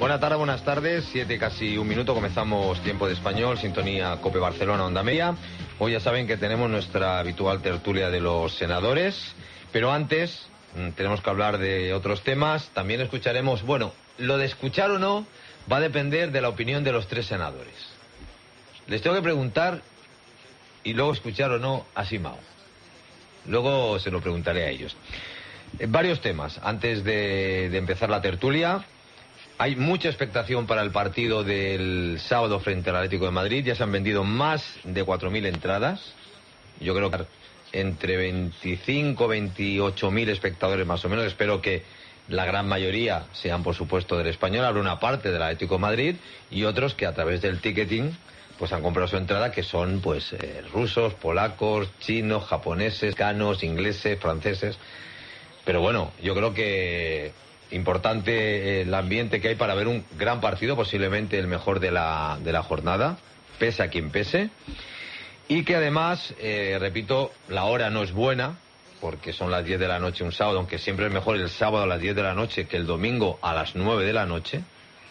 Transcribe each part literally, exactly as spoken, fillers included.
Buenas tardes, buenas tardes, siete casi un minuto, comenzamos Tiempo de Español, sintonía COPE Barcelona, Onda Media. Hoy ya saben que tenemos nuestra habitual tertulia de los senadores, pero antes tenemos que hablar de otros temas. También escucharemos, bueno, lo de escuchar o no va a depender de la opinión de los tres senadores. Les tengo que preguntar y luego escuchar o no a Simao. Luego se lo preguntaré a ellos. Eh, varios temas antes de, de empezar la tertulia. Hay mucha expectación para el partido del sábado frente al Atlético de Madrid. Ya se han vendido más de cuatro mil entradas. Yo creo que entre veinticinco, veintiocho mil espectadores más o menos. Espero que la gran mayoría sean, por supuesto, del Español. Habrá una parte del Atlético de Madrid y otros que a través del ticketing pues han comprado su entrada, que son pues eh, rusos, polacos, chinos, japoneses, canos, ingleses, franceses. Pero bueno, yo creo que importante el ambiente que hay para ver un gran partido, posiblemente el mejor de la, de la jornada, pese a quien pese. Y que además, eh, repito, la hora no es buena, porque son las diez de la noche un sábado, aunque siempre es mejor el sábado a las diez de la noche que el domingo a las nueve de la noche.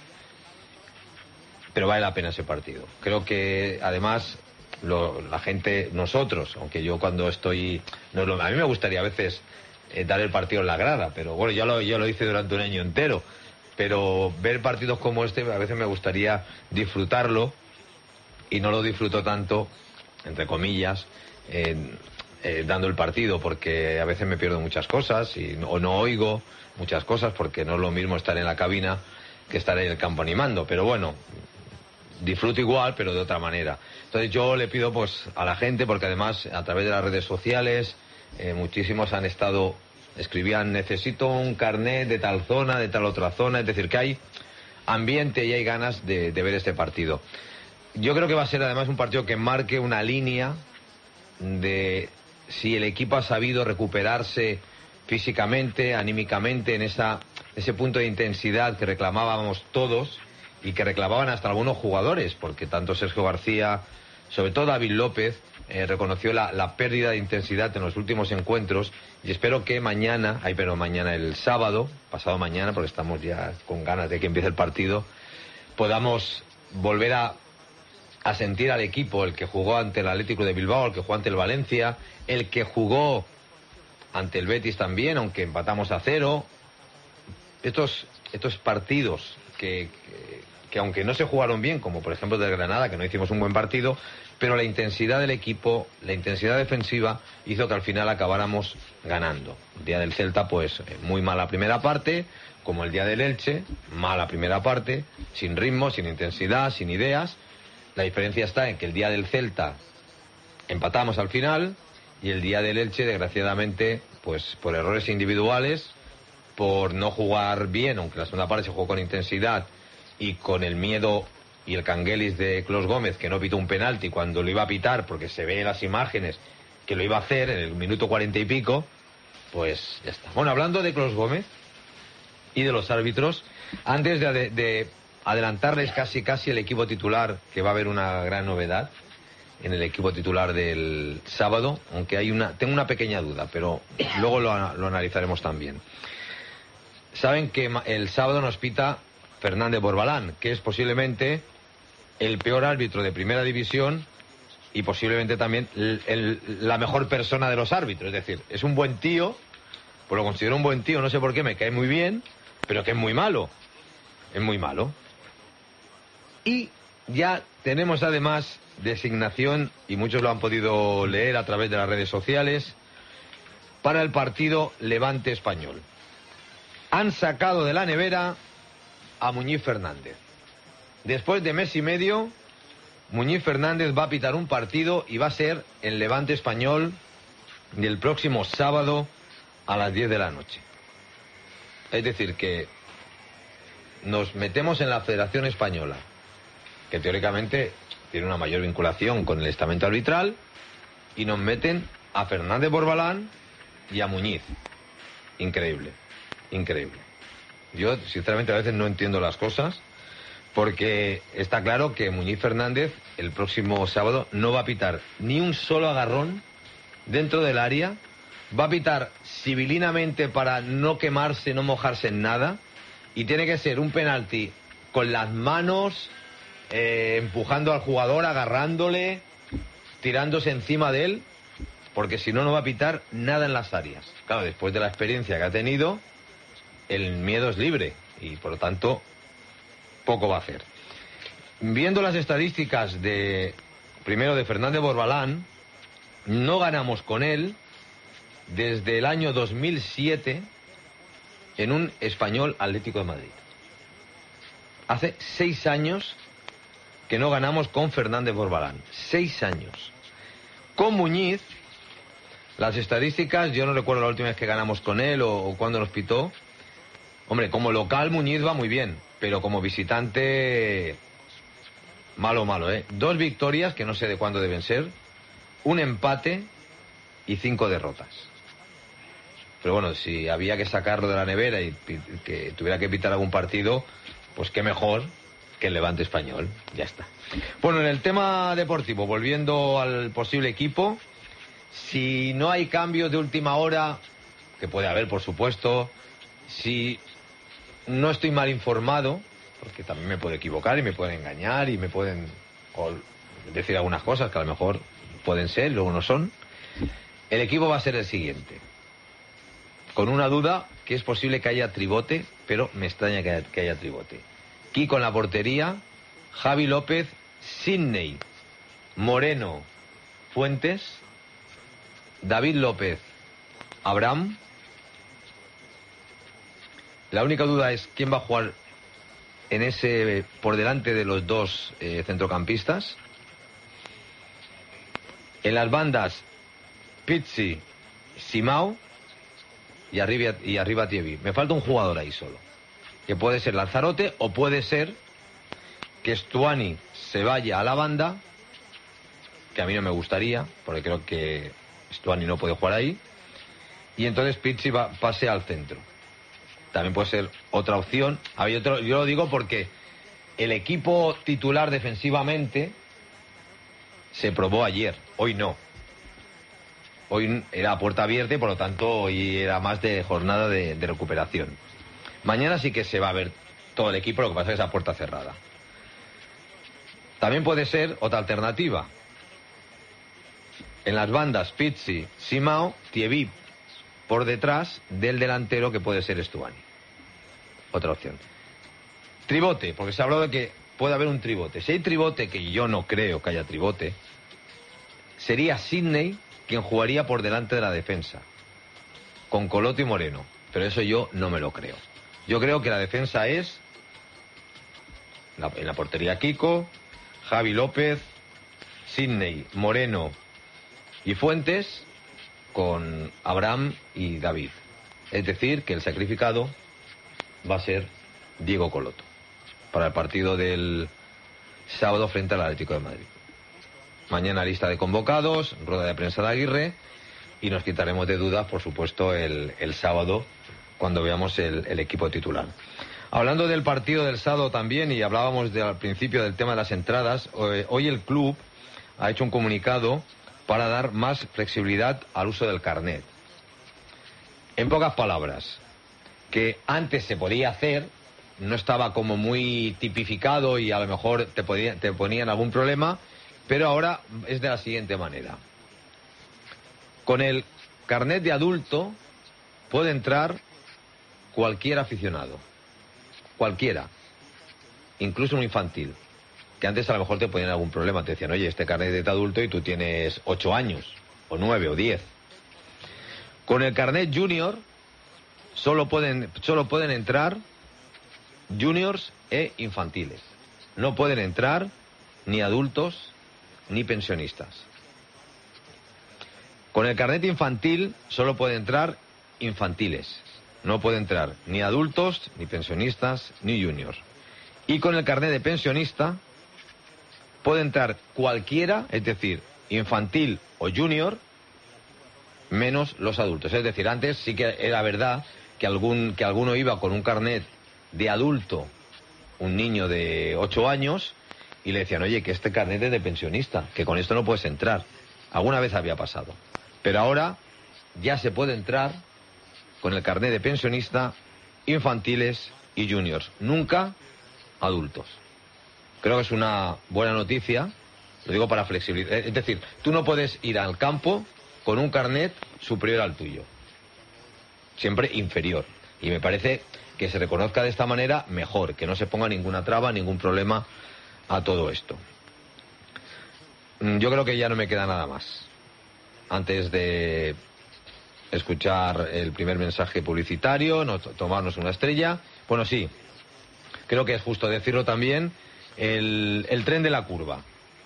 Pero vale la pena ese partido. Creo que además lo, la gente, nosotros, aunque yo cuando estoy... No, lo, a mí me gustaría a veces eh, dar el partido en la grada, pero bueno, ya lo, ya lo hice durante un año entero. Pero ver partidos como este a veces me gustaría disfrutarlo y no lo disfruto tanto, entre comillas, eh, eh, dando el partido, porque a veces me pierdo muchas cosas y, o no oigo muchas cosas, porque no es lo mismo estar en la cabina que estar en el campo animando. Pero bueno, disfruto igual, pero de otra manera. Entonces yo le pido pues a la gente, porque además a través de las redes sociales eh, muchísimos han estado, escribían, necesito un carnet de tal zona, de tal otra zona, es decir, que hay ambiente y hay ganas de, de ver este partido. Yo creo que va a ser además un partido que marque una línea de si el equipo ha sabido recuperarse físicamente, anímicamente, en esa, ese punto de intensidad que reclamábamos todos y que reclamaban hasta algunos jugadores, porque tanto Sergio García, sobre todo David López, eh, reconoció la, la pérdida de intensidad en los últimos encuentros, y espero que mañana, ay, pero mañana el sábado, pasado mañana, porque estamos ya con ganas de que empiece el partido, podamos volver a, a sentir al equipo, el que jugó ante el Atlético de Bilbao, el que jugó ante el Valencia, el que jugó ante el Betis también, aunque empatamos a cero. Estos, estos partidos que, que, que aunque no se jugaron bien, como por ejemplo del Granada, que no hicimos un buen partido, pero la intensidad del equipo, la intensidad defensiva hizo que al final acabáramos ganando. El día del Celta, pues muy mala primera parte, como el día del Elche, mala primera parte, sin ritmo, sin intensidad, sin ideas. La diferencia está en que el día del Celta empatamos al final y el día del Elche, desgraciadamente, pues por errores individuales, por no jugar bien, aunque la segunda parte se jugó con intensidad y con el miedo y el canguelis de Clos Gómez, que no pitó un penalti cuando lo iba a pitar, porque se ve en las imágenes que lo iba a hacer en el minuto cuarenta y pico, pues ya está. Bueno, hablando de Clos Gómez y de los árbitros, antes de, de adelantarles casi casi el equipo titular, que va a haber una gran novedad en el equipo titular del sábado, aunque hay una, tengo una pequeña duda, pero luego lo, lo analizaremos también. Saben que el sábado nos pita Fernández Borbalán, que es posiblemente el peor árbitro de primera división y posiblemente también el, el, la mejor persona de los árbitros. Es decir, es un buen tío, pues lo considero un buen tío, no sé por qué, me cae muy bien, pero que es muy malo. Es muy malo. Y ya tenemos además designación, y muchos lo han podido leer a través de las redes sociales, para el partido Levante Español. Han sacado de la nevera a Muñiz Fernández. Después de mes y medio, Muñiz Fernández va a pitar un partido y va a ser el Levante Español del próximo sábado a las diez de la noche. Es decir, que nos metemos en la Federación Española, que teóricamente tiene una mayor vinculación con el estamento arbitral, y nos meten a Fernández Borbalán y a Muñiz. Increíble, increíble. Yo, sinceramente, a veces no entiendo las cosas, porque está claro que Muñiz Fernández el próximo sábado no va a pitar ni un solo agarrón dentro del área, va a pitar civilinamente para no quemarse, no mojarse en nada, y tiene que ser un penalti con las manos, eh, empujando al jugador, agarrándole, tirándose encima de él, porque si no, no va a pitar nada en las áreas. Claro, después de la experiencia que ha tenido, el miedo es libre y, por lo tanto, poco va a hacer. Viendo las estadísticas de, primero, de Fernández Borbalán, no ganamos con él desde el año dos mil siete en un Español Atlético de Madrid. Hace seis años que no ganamos con Fernández Borbalán. Seis años. Con Muñiz, las estadísticas, yo no recuerdo la última vez que ganamos con él o, o cuándo nos pitó. Hombre, como local Muñiz va muy bien, pero como visitante, malo, malo, ¿eh? Dos victorias, que no sé de cuándo deben ser, un empate y cinco derrotas. Pero bueno, si había que sacarlo de la nevera y que tuviera que pitar algún partido, pues qué mejor que el Levante Español. Ya está. Bueno, en el tema deportivo, volviendo al posible equipo, si no hay cambios de última hora, que puede haber, por supuesto, si no estoy mal informado, porque también me puedo equivocar y me pueden engañar y me pueden decir algunas cosas que a lo mejor pueden ser, luego no son, el equipo va a ser el siguiente. Con una duda, que es posible que haya tribote, pero me extraña que haya, que haya tribote. Kiko en la portería, Javi López, Sidney, Moreno, Fuentes, David López, Abraham. La única duda es quién va a jugar en ese, por delante de los dos eh, centrocampistas. En las bandas, Pizzi, Simao y arriba, y arriba Tievi. Me falta un jugador ahí solo, que puede ser Lanzarote o puede ser que Stuani se vaya a la banda, que a mí no me gustaría, porque creo que Stuani no puede jugar ahí, y entonces Pizzi va, pase al centro. También puede ser otra opción. A ver, yo, te lo, yo lo digo porque el equipo titular defensivamente se probó ayer, hoy no. Hoy era a puerta abierta y por lo tanto hoy era más de jornada de, de recuperación. Mañana sí que se va a ver todo el equipo, lo que pasa es que es a puerta cerrada. También puede ser otra alternativa. En las bandas, Pizzi, Simao, Tievi por detrás del delantero, que puede ser Stuani. Otra opción. Tribote, porque se ha hablado de que puede haber un tribote. Si hay tribote, que yo no creo que haya tribote, sería Sidney quien jugaría por delante de la defensa, con Coloto y Moreno. Pero eso yo no me lo creo. Yo creo que la defensa es, la, en la portería Kiko, Javi López, Sidney, Moreno y Fuentes, con Abraham y David. Es decir, que el sacrificado va a ser Diego Coloto para el partido del sábado frente al Atlético de Madrid. Mañana lista de convocados, rueda de prensa de Aguirre, y nos quitaremos de dudas, por supuesto, el, el sábado cuando veamos el, el equipo titular. Hablando del partido del sábado también, y hablábamos de, al principio del tema de las entradas, hoy, hoy el club ha hecho un comunicado para dar más flexibilidad al uso del carnet. En pocas palabras, que antes se podía hacer, no estaba como muy tipificado y a lo mejor te, podía, te ponían algún problema, pero ahora es de la siguiente manera. Con el carnet de adulto puede entrar cualquier aficionado, cualquiera, incluso un infantil, que antes a lo mejor te ponían algún problema, te decían, oye, este carnet es de adulto y tú tienes ocho años, o nueve, o diez. Con el carnet junior solo pueden, solo pueden entrar juniors e infantiles. No pueden entrar ni adultos ni pensionistas. Con el carnet infantil solo pueden entrar infantiles. No puede entrar ni adultos, ni pensionistas, ni juniors. Y con el carnet de pensionista puede entrar cualquiera, es decir, infantil o junior, menos los adultos. Es decir, antes sí que era verdad que algún que alguno iba con un carnet de adulto, un niño de ocho años, y le decían, oye, que este carnet es de pensionista, que con esto no puedes entrar. Alguna vez había pasado. Pero ahora ya se puede entrar con el carnet de pensionista, infantiles y juniors. Nunca adultos. Creo que es una buena noticia, lo digo para flexibilizar. Es decir, tú no puedes ir al campo con un carnet superior al tuyo, siempre inferior. Y me parece que se reconozca de esta manera mejor, que no se ponga ninguna traba, ningún problema a todo esto. Yo creo que ya no me queda nada más. Antes de escuchar el primer mensaje publicitario, no, tomarnos una estrella. Bueno, sí, creo que es justo decirlo también, el, el tren de la curva.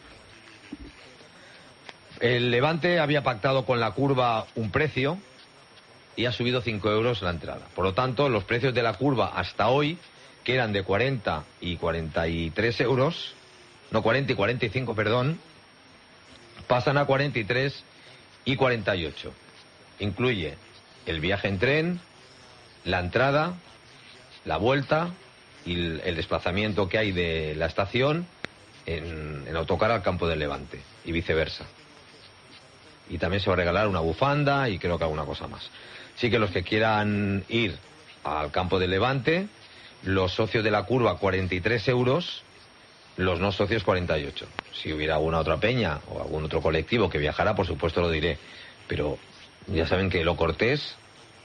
El Levante había pactado con la curva un precio y ha subido cinco euros la entrada. Por lo tanto, los precios de la curva hasta hoy, que eran de cuarenta y cuarenta y tres euros, no cuarenta y cuarenta y cinco, perdón, pasan a cuarenta y tres y cuarenta y ocho. Incluye el viaje en tren, la entrada, la vuelta y el, el desplazamiento que hay de la estación en, en autocar al campo del Levante y viceversa. Y también se va a regalar una bufanda y creo que alguna cosa más. Así que los que quieran ir al campo del Levante, los socios de la curva cuarenta y tres euros, los no socios cuarenta y ocho. Si hubiera alguna otra peña o algún otro colectivo que viajara, por supuesto lo diré. Pero ya saben que lo cortés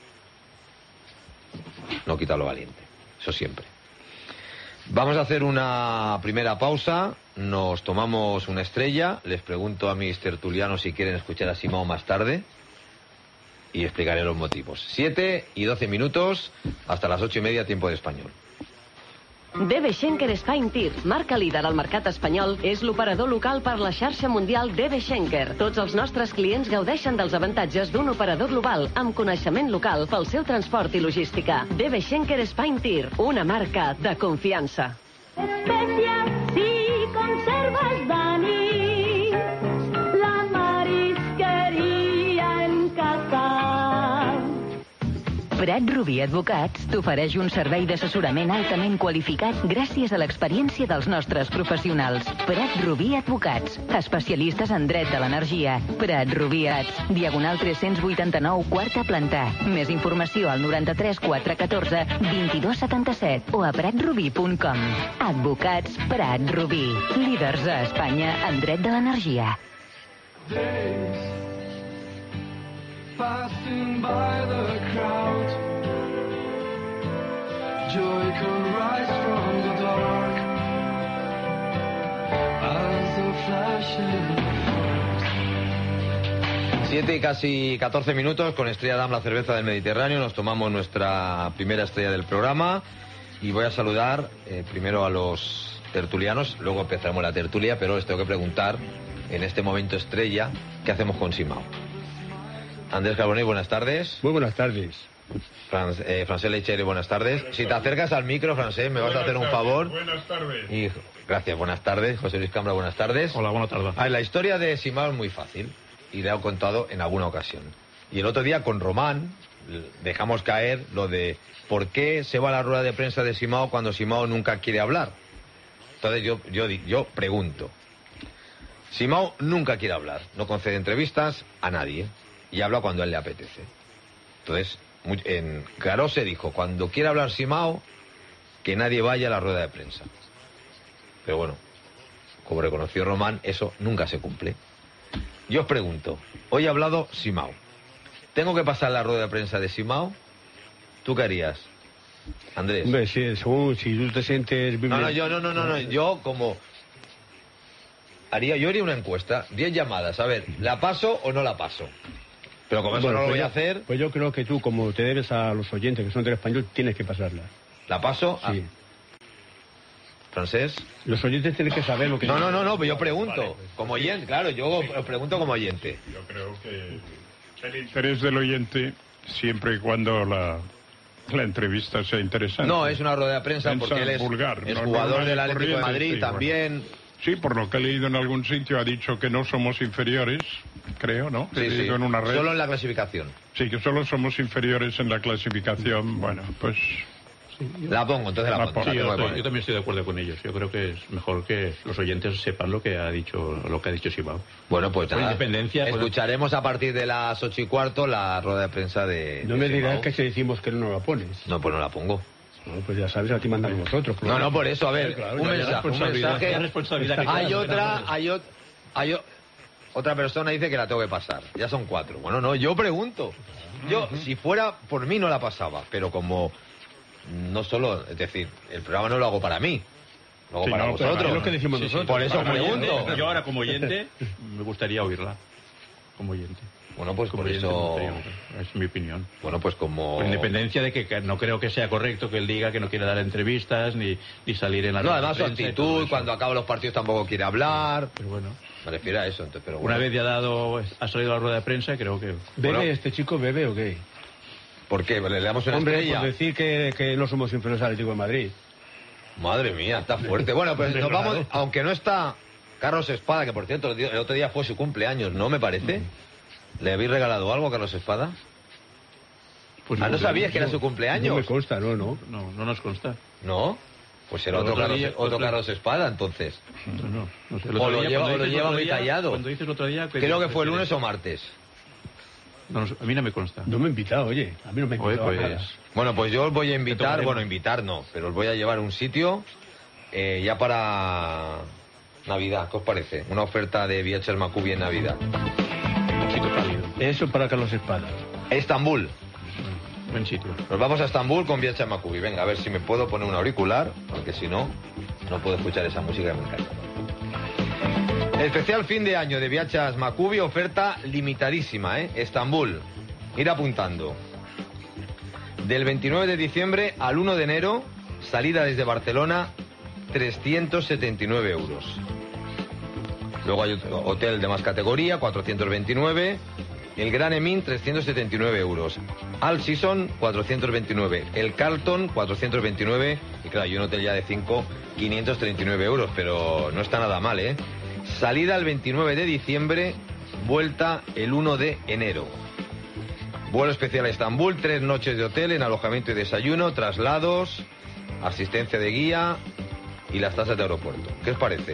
no quita lo valiente. Eso siempre. Vamos a hacer una primera pausa. Nos tomamos una estrella. Les pregunto a mis tertulianos si quieren escuchar a Simao más tarde. Y explicaré los motivos. Siete y doce minutos hasta las ocho y media, tiempo de español. D B Schenker Spine Tir, marca líder al mercat espanyol, és l'operador local per la xarxa mundial D B Schenker. Tots els nostres clients gaudeixen dels avantatges d'un operador global amb coneixement local pel seu transport i logística. D B Schenker Spine Tir, una marca de confiança. Especias si conservas Dani, la marisqueria en casa. Prat Rubí Advocats t'ofereix un servei d'assessorament altament qualificat gràcies a l'experiència dels nostres professionals. Prat Rubí Advocats, especialistes en dret de l'energia. Prat Rubí Advocats, diagonal tres-cents vuitanta-nou, quarta planta. Més informació al noranta-tres quatre catorze vint-i-dos setanta-set o a prat rubí punt com. Advocats Prat Rubí, líders a Espanya en dret de l'energia. Passing by the crowd, joy can rise from the dark as a flashing. Siete y casi catorce minutos con Estrella Damm, la cerveza del Mediterráneo. Nos tomamos nuestra primera estrella del programa y voy a saludar eh, primero a los tertulianos, luego empezaremos la tertulia, pero les tengo que preguntar en este momento estrella, ¿qué hacemos con Simao? Andrés Carbonell, buenas tardes. Muy buenas tardes. Fran, eh, Francés Leichere, buenas tardes. Si te acercas al micro, Francés, me vas a hacer un favor. Buenas tardes. Y, gracias, buenas tardes. José Luis Cambra, buenas tardes. Hola, buenas tardes. Ah, la historia de Simao es muy fácil y le he contado en alguna ocasión. Y el otro día con Román dejamos caer lo de por qué se va a la rueda de prensa de Simao cuando Simao nunca quiere hablar. Entonces yo, yo, yo pregunto. Simao nunca quiere hablar, no concede entrevistas a nadie y habla cuando a él le apetece. Entonces, en Garó se dijo, cuando quiera hablar Simao, que nadie vaya a la rueda de prensa. Pero bueno, como reconoció Román, eso nunca se cumple. Yo os pregunto, hoy ha hablado Simao. ¿Tengo que pasar la rueda de prensa de Simao? ¿Tú qué harías, Andrés? Hombre, si, según, si tú te sientes... No, no, yo no, no, no, no, yo como... Haría, yo haría una encuesta, diez llamadas, a ver, ¿la paso o no la paso? Pero como eso bueno, no lo pues voy yo, a hacer... Pues yo creo que tú, como te debes a los oyentes que son del español, tienes que pasarla. ¿La paso? Sí. Ah. ¿Francés? Los oyentes tienen que saber lo que... No, no, no, no, pero yo pregunto, Vale, pues, como oyente, claro, yo os pregunto como oyente. Yo creo que el interés del oyente, siempre y cuando la, la entrevista sea interesante. No, es una rueda de prensa Prensa porque él es, vulgar, es no jugador normal y del Atlético de corriente, Madrid sí, también. Sí, por lo que he leído en algún sitio ha dicho que no somos inferiores, creo, ¿no? Sí, He sí, leído en una red. solo en la clasificación. Sí, que solo somos inferiores en la clasificación. Bueno, pues... La pongo, entonces la La pongo. pongo. la Sí, tengo yo, que estoy- poner. yo también estoy de acuerdo con ellos. Yo creo que es mejor que los oyentes sepan lo que ha dicho lo que ha dicho Simao. Bueno, pues Por nada, independencia, pues- escucharemos a partir de las ocho y cuarto la rueda de prensa de... No de me dirás Simao. que si decimos que no la pones. No, pues no la pongo. No, pues ya sabes, a ti mandamos nosotros. Por No, no, por eso, a ver, Claro, un ya, ya, mensaje, un responsabilidad, mensaje. la responsabilidad que Hay tienes. otra, hay, ot- hay o- otra persona dice que la tengo que pasar. Ya son cuatro. Bueno, no, yo pregunto. Yo, si fuera por mí, no la pasaba. Pero como no solo, es decir, el programa no lo hago para mí. Lo hago Sí, para no, pero vosotros. es lo que decimos nosotros. Por eso Como pregunto. oyente, yo ahora como oyente me gustaría oírla. Como oyente. Bueno, pues Como por oyente me eso. gustaría oírla. Es mi opinión. Bueno, pues como. Con independencia de que, que no creo que sea correcto que él diga que no quiere dar entrevistas ni, ni salir en la No, rueda de además su prensa y todo actitud, eso. cuando acaba los partidos tampoco quiere hablar. Pero bueno, Me refiero a eso, entonces, pero una bueno. vez ya dado, ha salido a la rueda de prensa, creo que... ¿Bebe Bueno. este chico, bebe o qué? ¿Por qué? ¿Le damos una Hombre, estrella? por decir que, que no somos inferiores al Atlético de Madrid. Madre mía, está fuerte. Bueno, pues nos vamos, aunque no está Carlos Espada, que por cierto el otro día fue su cumpleaños, ¿no me parece? ¿Le habéis regalado algo a Carlos Espada? Pues Ah, ¿no sabías que era su No me cumpleaños? consta, no, no. No, no nos consta. ¿No? Pues será Pero otro, otro Carlos, día- otro otro- Carlos Espada, entonces. No, no, no sé. El O otro lo día, lleva- cuando o lo dices lleva otro muy día- tallado. Cuando dices otro día... Creo que fue el lunes o martes. No, no, a mí no me consta. No me he invitado, oye. A mí no me ha Oye, invitado a pues... nada. Bueno, pues yo os voy a invitar, tomaremos? bueno, invitar no, pero os voy a llevar a un sitio eh, ya para Navidad, ¿qué os parece? Una oferta de Viajes Macubi en Navidad. Un sitio cálido. Eso para Carlos Espada. Estambul. Buen sitio. Nos vamos a Estambul con Viajes Macubi. Venga, a ver si me puedo poner un auricular, porque si no, no puedo escuchar esa música que me encanta. Especial fin de año de Viajes Macubi, oferta limitadísima, ¿eh? Estambul. Ir apuntando. Del veintinueve de diciembre al uno de enero, salida desde Barcelona, trescientos setenta y nueve euros. Luego hay otro hotel de más categoría, cuatrocientos veintinueve. El Gran Emin, trescientos setenta y nueve euros. All Season, cuatrocientos veintinueve. El Carlton, cuatrocientos veintinueve. Y claro, hay un hotel ya de cinco, quinientos treinta y nueve euros, pero no está nada mal, ¿eh? Salida el veintinueve de diciembre, vuelta el uno de enero. Vuelo especial a Estambul, tres noches de hotel en alojamiento y desayuno, traslados, asistencia de guía y las tasas de aeropuerto. ¿Qué os parece?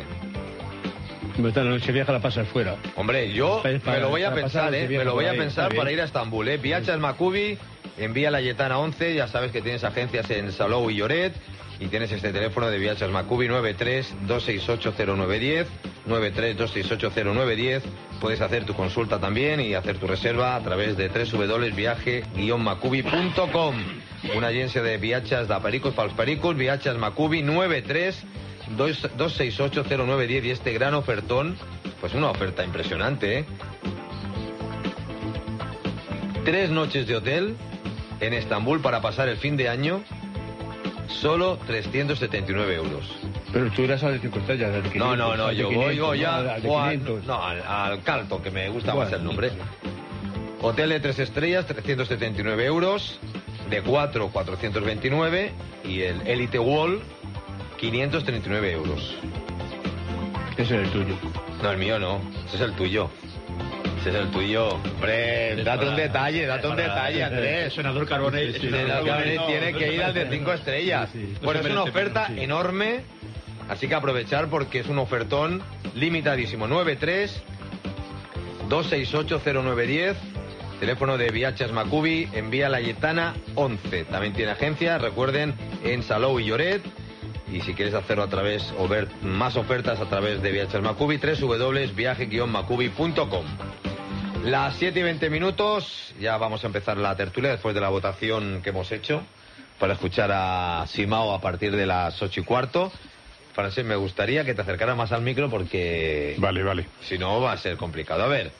Esta noche vieja la pasas fuera. Hombre, yo Para- me lo voy a para pensar, pasar ¿eh? ese Me lo voy a viaje por ahí, pensar está para bien. ir a Estambul, ¿eh? Viajes Macubi, envía la Yetana once, ya sabes que tienes agencias en Salou y Lloret, y tienes este teléfono de Viajes Macubi, nueve tres dos seis ocho cero nueve uno cero, nueve tres dos seis ocho cero nueve uno cero. Puedes hacer tu consulta también y hacer tu reserva a través de doble u doble u doble u punto viaje guion macubi punto com. Una agencia de viatges de pericos pels pericos, Viajes Macubi, nueve tres dos seis ocho cero nueve uno cero, y este gran ofertón, pues una oferta impresionante, ¿eh? Tres noches de hotel en Estambul para pasar el fin de año, solo trescientos setenta y nueve euros. Pero tú irás al de cinco estrellas, al de No, quinientos, no, no, al de yo quinientos, voy yo ¿no? ya Al de o al- quinientos. no, al, al Carlton, que me gusta más Bueno. el nombre. Hotel de tres estrellas, trescientos setenta y nueve euros. De cuatro, cuatrocientos veintinueve. Y el Elite Wall, quinientos treinta y nueve euros. Ese es el tuyo. No, el mío no. Ese es el tuyo. Ese es el tuyo. Hombre, date un detalle, date un detalle, El Andrés. senador Carbonell. El senador Carbonell tiene que ir al de cinco estrellas. Sí, sí. Bueno, No es se una merece oferta menos, sí. enorme, así que aprovechar porque es un ofertón limitadísimo. nueve tres dos seis ocho cero nueve uno cero, teléfono de Viajes Macubi, envía la Yetana once. También tiene agencia, recuerden, en Salou y Lloret. Y si quieres hacerlo a través o ver más ofertas a través de Viajes Macubi, doble u doble u doble u punto viaje guion macubi punto com. Las siete y veinte minutos, ya vamos a empezar la tertulia después de la votación que hemos hecho para escuchar a Simao a partir de las ocho y cuarto. Francés, me gustaría que te acercaras más al micro porque Vale, vale. si no va a ser complicado. A ver,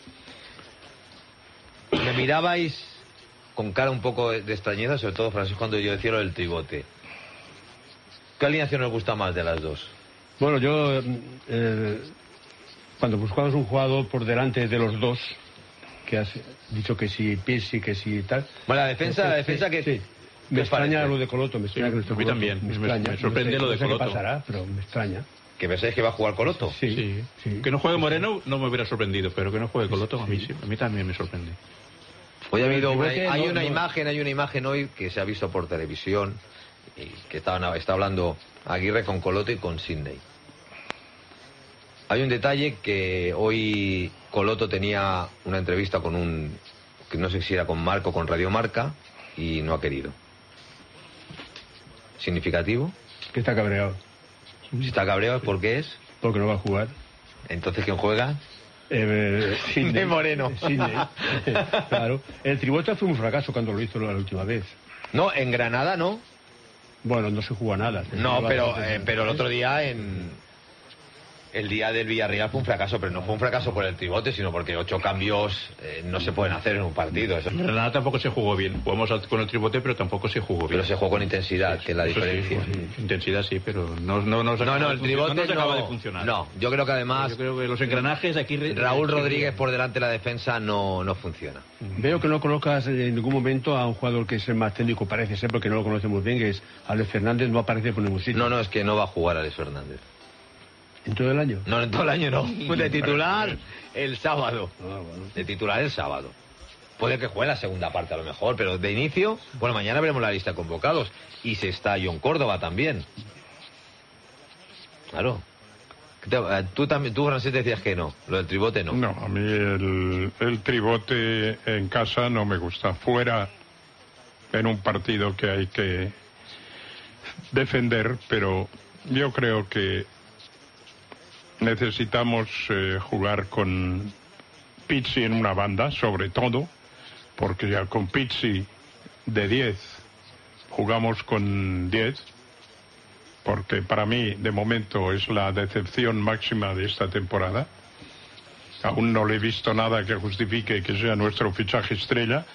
me mirabais con cara un poco de extrañeza, sobre todo Francés, cuando yo decía lo del tribote. ¿Qué alineación os gusta más de las dos? Bueno, yo, eh, cuando buscabas un jugador por delante de los dos, que has dicho que si Pizzi, que si tal. Bueno, la defensa, Sí, la defensa sí, que... sí. ¿qué Me os extraña parece? lo de Coloto, me extraña Sí, que no esté a mí Coloto, también, me, me- extraña. me sorprende No sé- lo de no sé Coloto. qué pasará, pero me extraña. ¿Que pensáis que va a jugar Coloto? Sí, Sí. sí. Que no juegue Moreno no me hubiera sorprendido, pero que no juegue Coloto a mí sí, a mí también me sorprende. Hoy ha habido El una, tribote hay no- una no- imagen, hay una imagen hoy que se ha visto por televisión y que estaban, está hablando Aguirre con Coloto y con Sidney. Hay un detalle que hoy Coloto tenía una entrevista con un, que no sé si era con Marco, con Radio Marca, y no ha querido. significativo? Que está cabreado. Si está cabreado, ¿por qué es? Porque no va a jugar. Entonces, ¿quién juega? Eh, Sidney Moreno. Sidney. Claro. El Tribota fue un fracaso cuando lo hizo la última vez. No, en Granada no. Bueno, no se jugó nada. No, pero, eh, pero el otro día en... El día del Villarreal fue un fracaso, pero no fue un fracaso por el tribote, sino porque ocho cambios eh, no se pueden hacer en un partido. Eso. En Granada tampoco se jugó bien. Jugamos con el tribote, pero tampoco se jugó bien. Pero se jugó con intensidad, que es la Eso diferencia. Sí, sí. Intensidad sí, pero no, no, no, No, no, el tribote no, nos acaba no, de funcionar. No, yo creo que además... Yo creo que los engranajes aquí... Raúl Rodríguez por delante de la defensa no, no funciona. Veo que no colocas en ningún momento a un jugador que es el más técnico, parece ser, porque no lo conocemos bien, que es Alex Fernández, no aparece por ningún sitio. No, no, es que no va a jugar Alex Fernández. ¿En todo el año? No, en todo el año no. De titular el sábado. Ah, bueno. De titular el sábado. Puede que juegue la segunda parte a lo mejor, pero de inicio, bueno, mañana veremos la lista de convocados. Y se está John Córdoba también. Claro. Tú también, tú, Francés, decías que no. Lo del tribote no. No, a mí el, el tribote en casa no me gusta. Fuera, en un partido que hay que defender, pero yo creo que necesitamos eh, jugar con Pizzi en una banda, sobre todo, porque ya con Pizzi de diez jugamos con diez, porque para mí de momento es la decepción máxima de esta temporada. Aún no le he visto nada que justifique que sea nuestro fichaje estrella.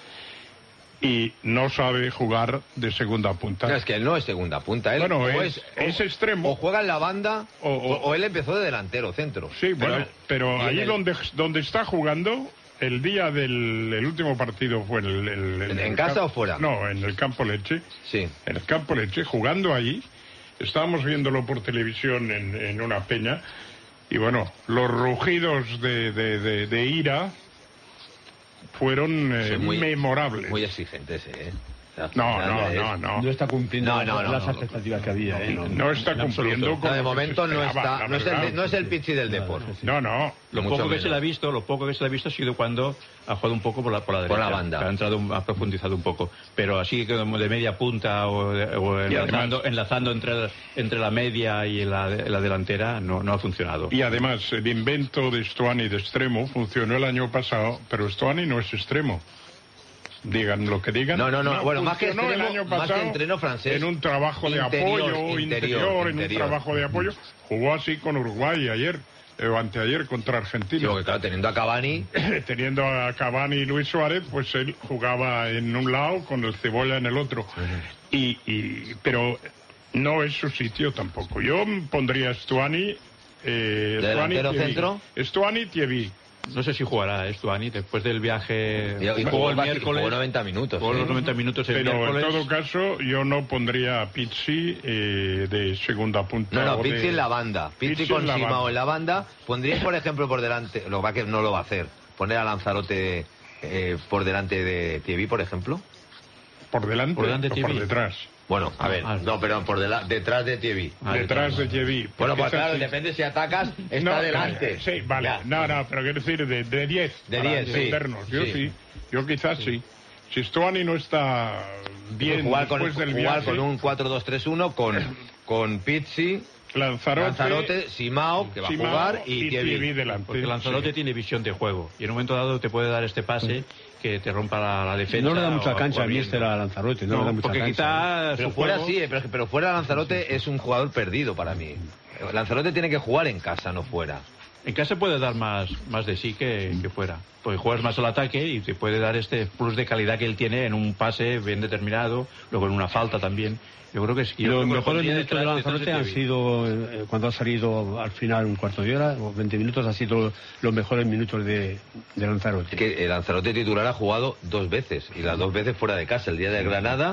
Y no sabe jugar de segunda punta. No, es que él no es segunda punta. Él bueno, o es, es, es o, extremo. O juega en la banda, o, o, o, o él empezó de delantero, centro. Sí, pero, bueno, pero ahí el... donde, donde está jugando, el día del el último partido fue el... el, el ¿En, en el casa camp... o fuera? No, en el Campo Leche. Sí. En el Campo Leche, jugando allí. Estábamos viéndolo por televisión en, en una peña. Y bueno, los rugidos de, de, de, de ira fueron eh, muy, memorables. Muy exigentes, ¿eh? No, no, no, no. No está cumpliendo no, no, no, las no, expectativas que había. ¿eh? No, no está cumpliendo con no, de lo momento que se no esperaba, está, no es, el, no es el Pizzi del Depor. No, no. Lo Mucho poco que menos. se le ha visto, lo poco que se le ha visto ha sido cuando ha jugado un poco por la, por la derecha. Por la banda. Ha entrado, ha profundizado un poco. Pero así que de media punta o, de, o enlazando, además, enlazando entre, entre la media y la, la delantera no, no ha funcionado. Y además, el invento de Stuani de extremo funcionó el año pasado, pero Stuani no es extremo. Digan lo que digan. No, no, no. Bueno, más que funcionó extremo, el año más pasado que entreno francés. En un trabajo de Interior, apoyo, interior, interior, en interior. un trabajo de apoyo. Jugó así con Uruguay ayer, eh, o anteayer contra Argentina. Sí, porque, claro, teniendo a Cavani. Teniendo a Cavani y Luis Suárez, pues él jugaba en un lado con el Cebolla en el otro. Uh-huh. y, y Pero no es su sitio tampoco. Yo pondría Stuani. Eh, ¿De delantero centro? Stuani Thievi. No sé si jugará Stuani después del viaje. Y, y jugó el jugó miércoles. Jugó noventa minutos. Jugó ¿eh? los noventa minutos el Pero miércoles. en todo caso, yo no pondría a Pizzi eh, de segunda punta. No, no, o Pizzi de... en la banda. Pizzi, Pizzi con en la Simao banda. en la banda. Pondría, por ejemplo, por delante. Lo que pasa que no lo va a hacer. Poner a Lanzarote eh, por delante de Thievi, por ejemplo. ¿Por delante, por delante o Thievi. por detrás? Bueno, a ver, Ah, no, pero por dela- detrás de Thievi. Ah, detrás de Thievi. Bueno, Porque pues es claro, así. depende si atacas, está No, delante. eh, Sí, vale. Ya. No, no, pero quiero decir de de diez. De para diez, sí. entendernos. Yo sí. Sí. Yo quizás sí. Si Stuani no está bien jugar con, después del jugar viaje, con un cuatro dos tres uno con, con Pizzi, Lanzarote, Lanzarote, Simao, que va Simao a jugar, y, y Thievi. Thievi delante. Porque Lanzarote Sí. tiene visión de juego. Y en un momento dado te puede dar este pase que te rompa la, la defensa. No le da o mucha a cancha a jugar bien, Mister ¿no? a Lanzarote. No, No, le da mucha porque cancha. quizá Pero su fuera juego- sí, eh, pero, pero fuera Lanzarote es un jugador perdido para mí. Lanzarote tiene que jugar en casa, no fuera. En casa puede dar más, más de sí que, que fuera. Porque juegas más al ataque y te puede dar este plus de calidad que él tiene en un pase bien determinado, luego en una falta también. Yo creo que sí. Y Yo los creo que lo mejores pondría minutos de detrás- Lanzarote detrás han de Thievi. sido, eh, cuando ha salido al final un cuarto de hora o veinte minutos, han sido los mejores minutos de, de Lanzarote. Es que el Lanzarote titular ha jugado dos veces, y las dos veces fuera de casa, el día de Granada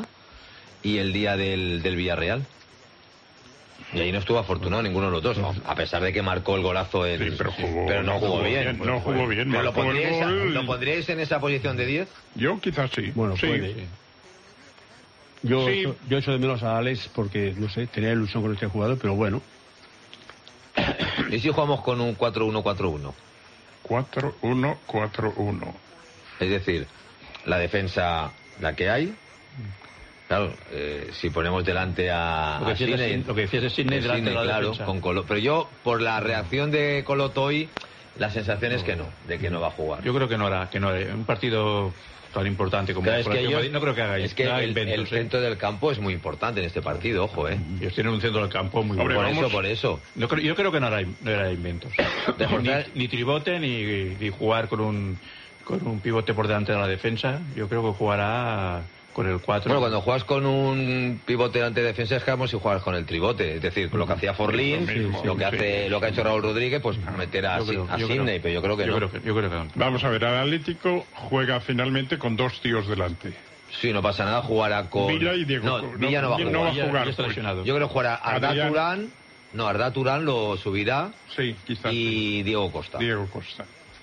y el día del, del Villarreal. Y ahí no estuvo afortunado ninguno de los dos, ¿no? A pesar de que marcó el golazo el... Sí, pero jugó- pero no jugó bien. no jugó bien, ¿Pero lo marcó el pondríais, a- gol. ¿Lo pondríais en esa posición de diez? Yo quizás sí. Bueno, sí. puede. Yo, Sí. yo echo de menos a Alex porque, no sé, tenía ilusión con este jugador, pero bueno. ¿Y si jugamos con un cuatro uno cuatro uno? cuatro uno cuatro uno. Es decir, la defensa, la que hay, Claro, eh, si ponemos delante a, Lo que a decías de Sidney, Sin- lo que decías de Sidney de delante de la claro, defensa. con Colo, pero yo, por la reacción de Colotoy, la sensación es que no, de que no va a jugar. Yo creo que no hará, que no hará. Un partido tan importante como Claro, es el que Atlético de ellos- Madrid, no creo que haga es que que haga el, inventos, el ¿eh? centro del campo es muy importante en este partido, ojo, ¿eh? Ellos tienen un centro del campo muy Hombre, bueno. Por vamos- eso, por eso. No creo- yo creo que no hará, no hará inventos. De ni, Jordán- ni tribote ni, ni jugar con un con un pivote por delante de la defensa. Yo creo que jugará con el cuatro. Bueno, cuando juegas con un pivote delante de defensa es como si juegas con el tribote, es decir, lo que hacía Forlín, Lo mismo, lo que sí. hace, lo que ha hecho Raúl Rodríguez, pues meter a, Yo creo- a yo Sidney, creo- pero yo creo que yo no. Creo que, yo creo que no. Vamos a ver, el Atlético juega finalmente con dos tíos delante. Sí, no pasa nada, jugará con... Villa y Diego No, Co- Villa no, va a no jugar. va a Ya- jugar, ya está pues. lesionado. Yo creo que jugará Arda Adrián. Turán, no, Arda Turán lo subirá Sí, quizás. y Diego Costa. Diego Costa.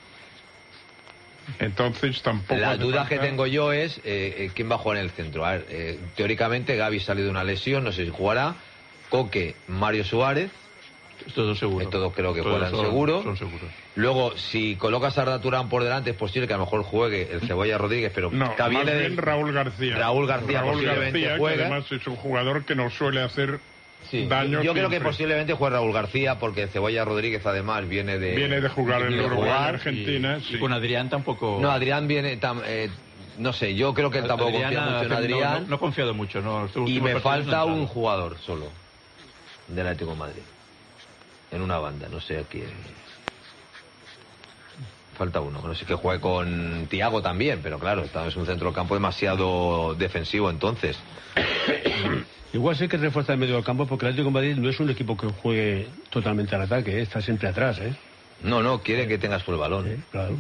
Entonces tampoco. La hace duda falta- que tengo yo es eh, eh, quién va a jugar en el centro. A ver, eh, teóricamente Gavi salió de una lesión, no sé si jugará. Coque, Mario Suárez. Estos dos seguros. Estos dos creo que Todos juegan son- seguro. Son seguros. Luego, si colocas a Arda Turán por delante, es posible que a lo mejor juegue el Cebolla Rodríguez, pero No, está más bien de- bien Raúl García. Raúl García Raúl posiblemente García, juegue. que además es un jugador que nos suele hacer Sí, daño. yo creo que siempre. posiblemente juegue Raúl García, porque Cebolla Rodríguez además viene de... Viene de jugar en de Uruguay, jugar. Argentina. Y, sí. y con Adrián tampoco. No, Adrián viene... tam- eh, no sé, yo creo que él tampoco Adrián confía ha- mucho en no- Adrián. No, no he confiado mucho, no. Estos Y últimos me partidos falta no ha un entrado. jugador solo del Atlético de Madrid. En una banda, no sé a quién. Falta uno. No sé que juegue con Tiago también, pero claro, esta es un centro del campo demasiado defensivo entonces. Igual sí que refuerza el medio del campo porque el Atlético de Madrid no es un equipo que juegue totalmente al ataque, ¿eh? Está siempre atrás, ¿eh? No, no, quiere que tengas por el balón. ¿Eh? Claro.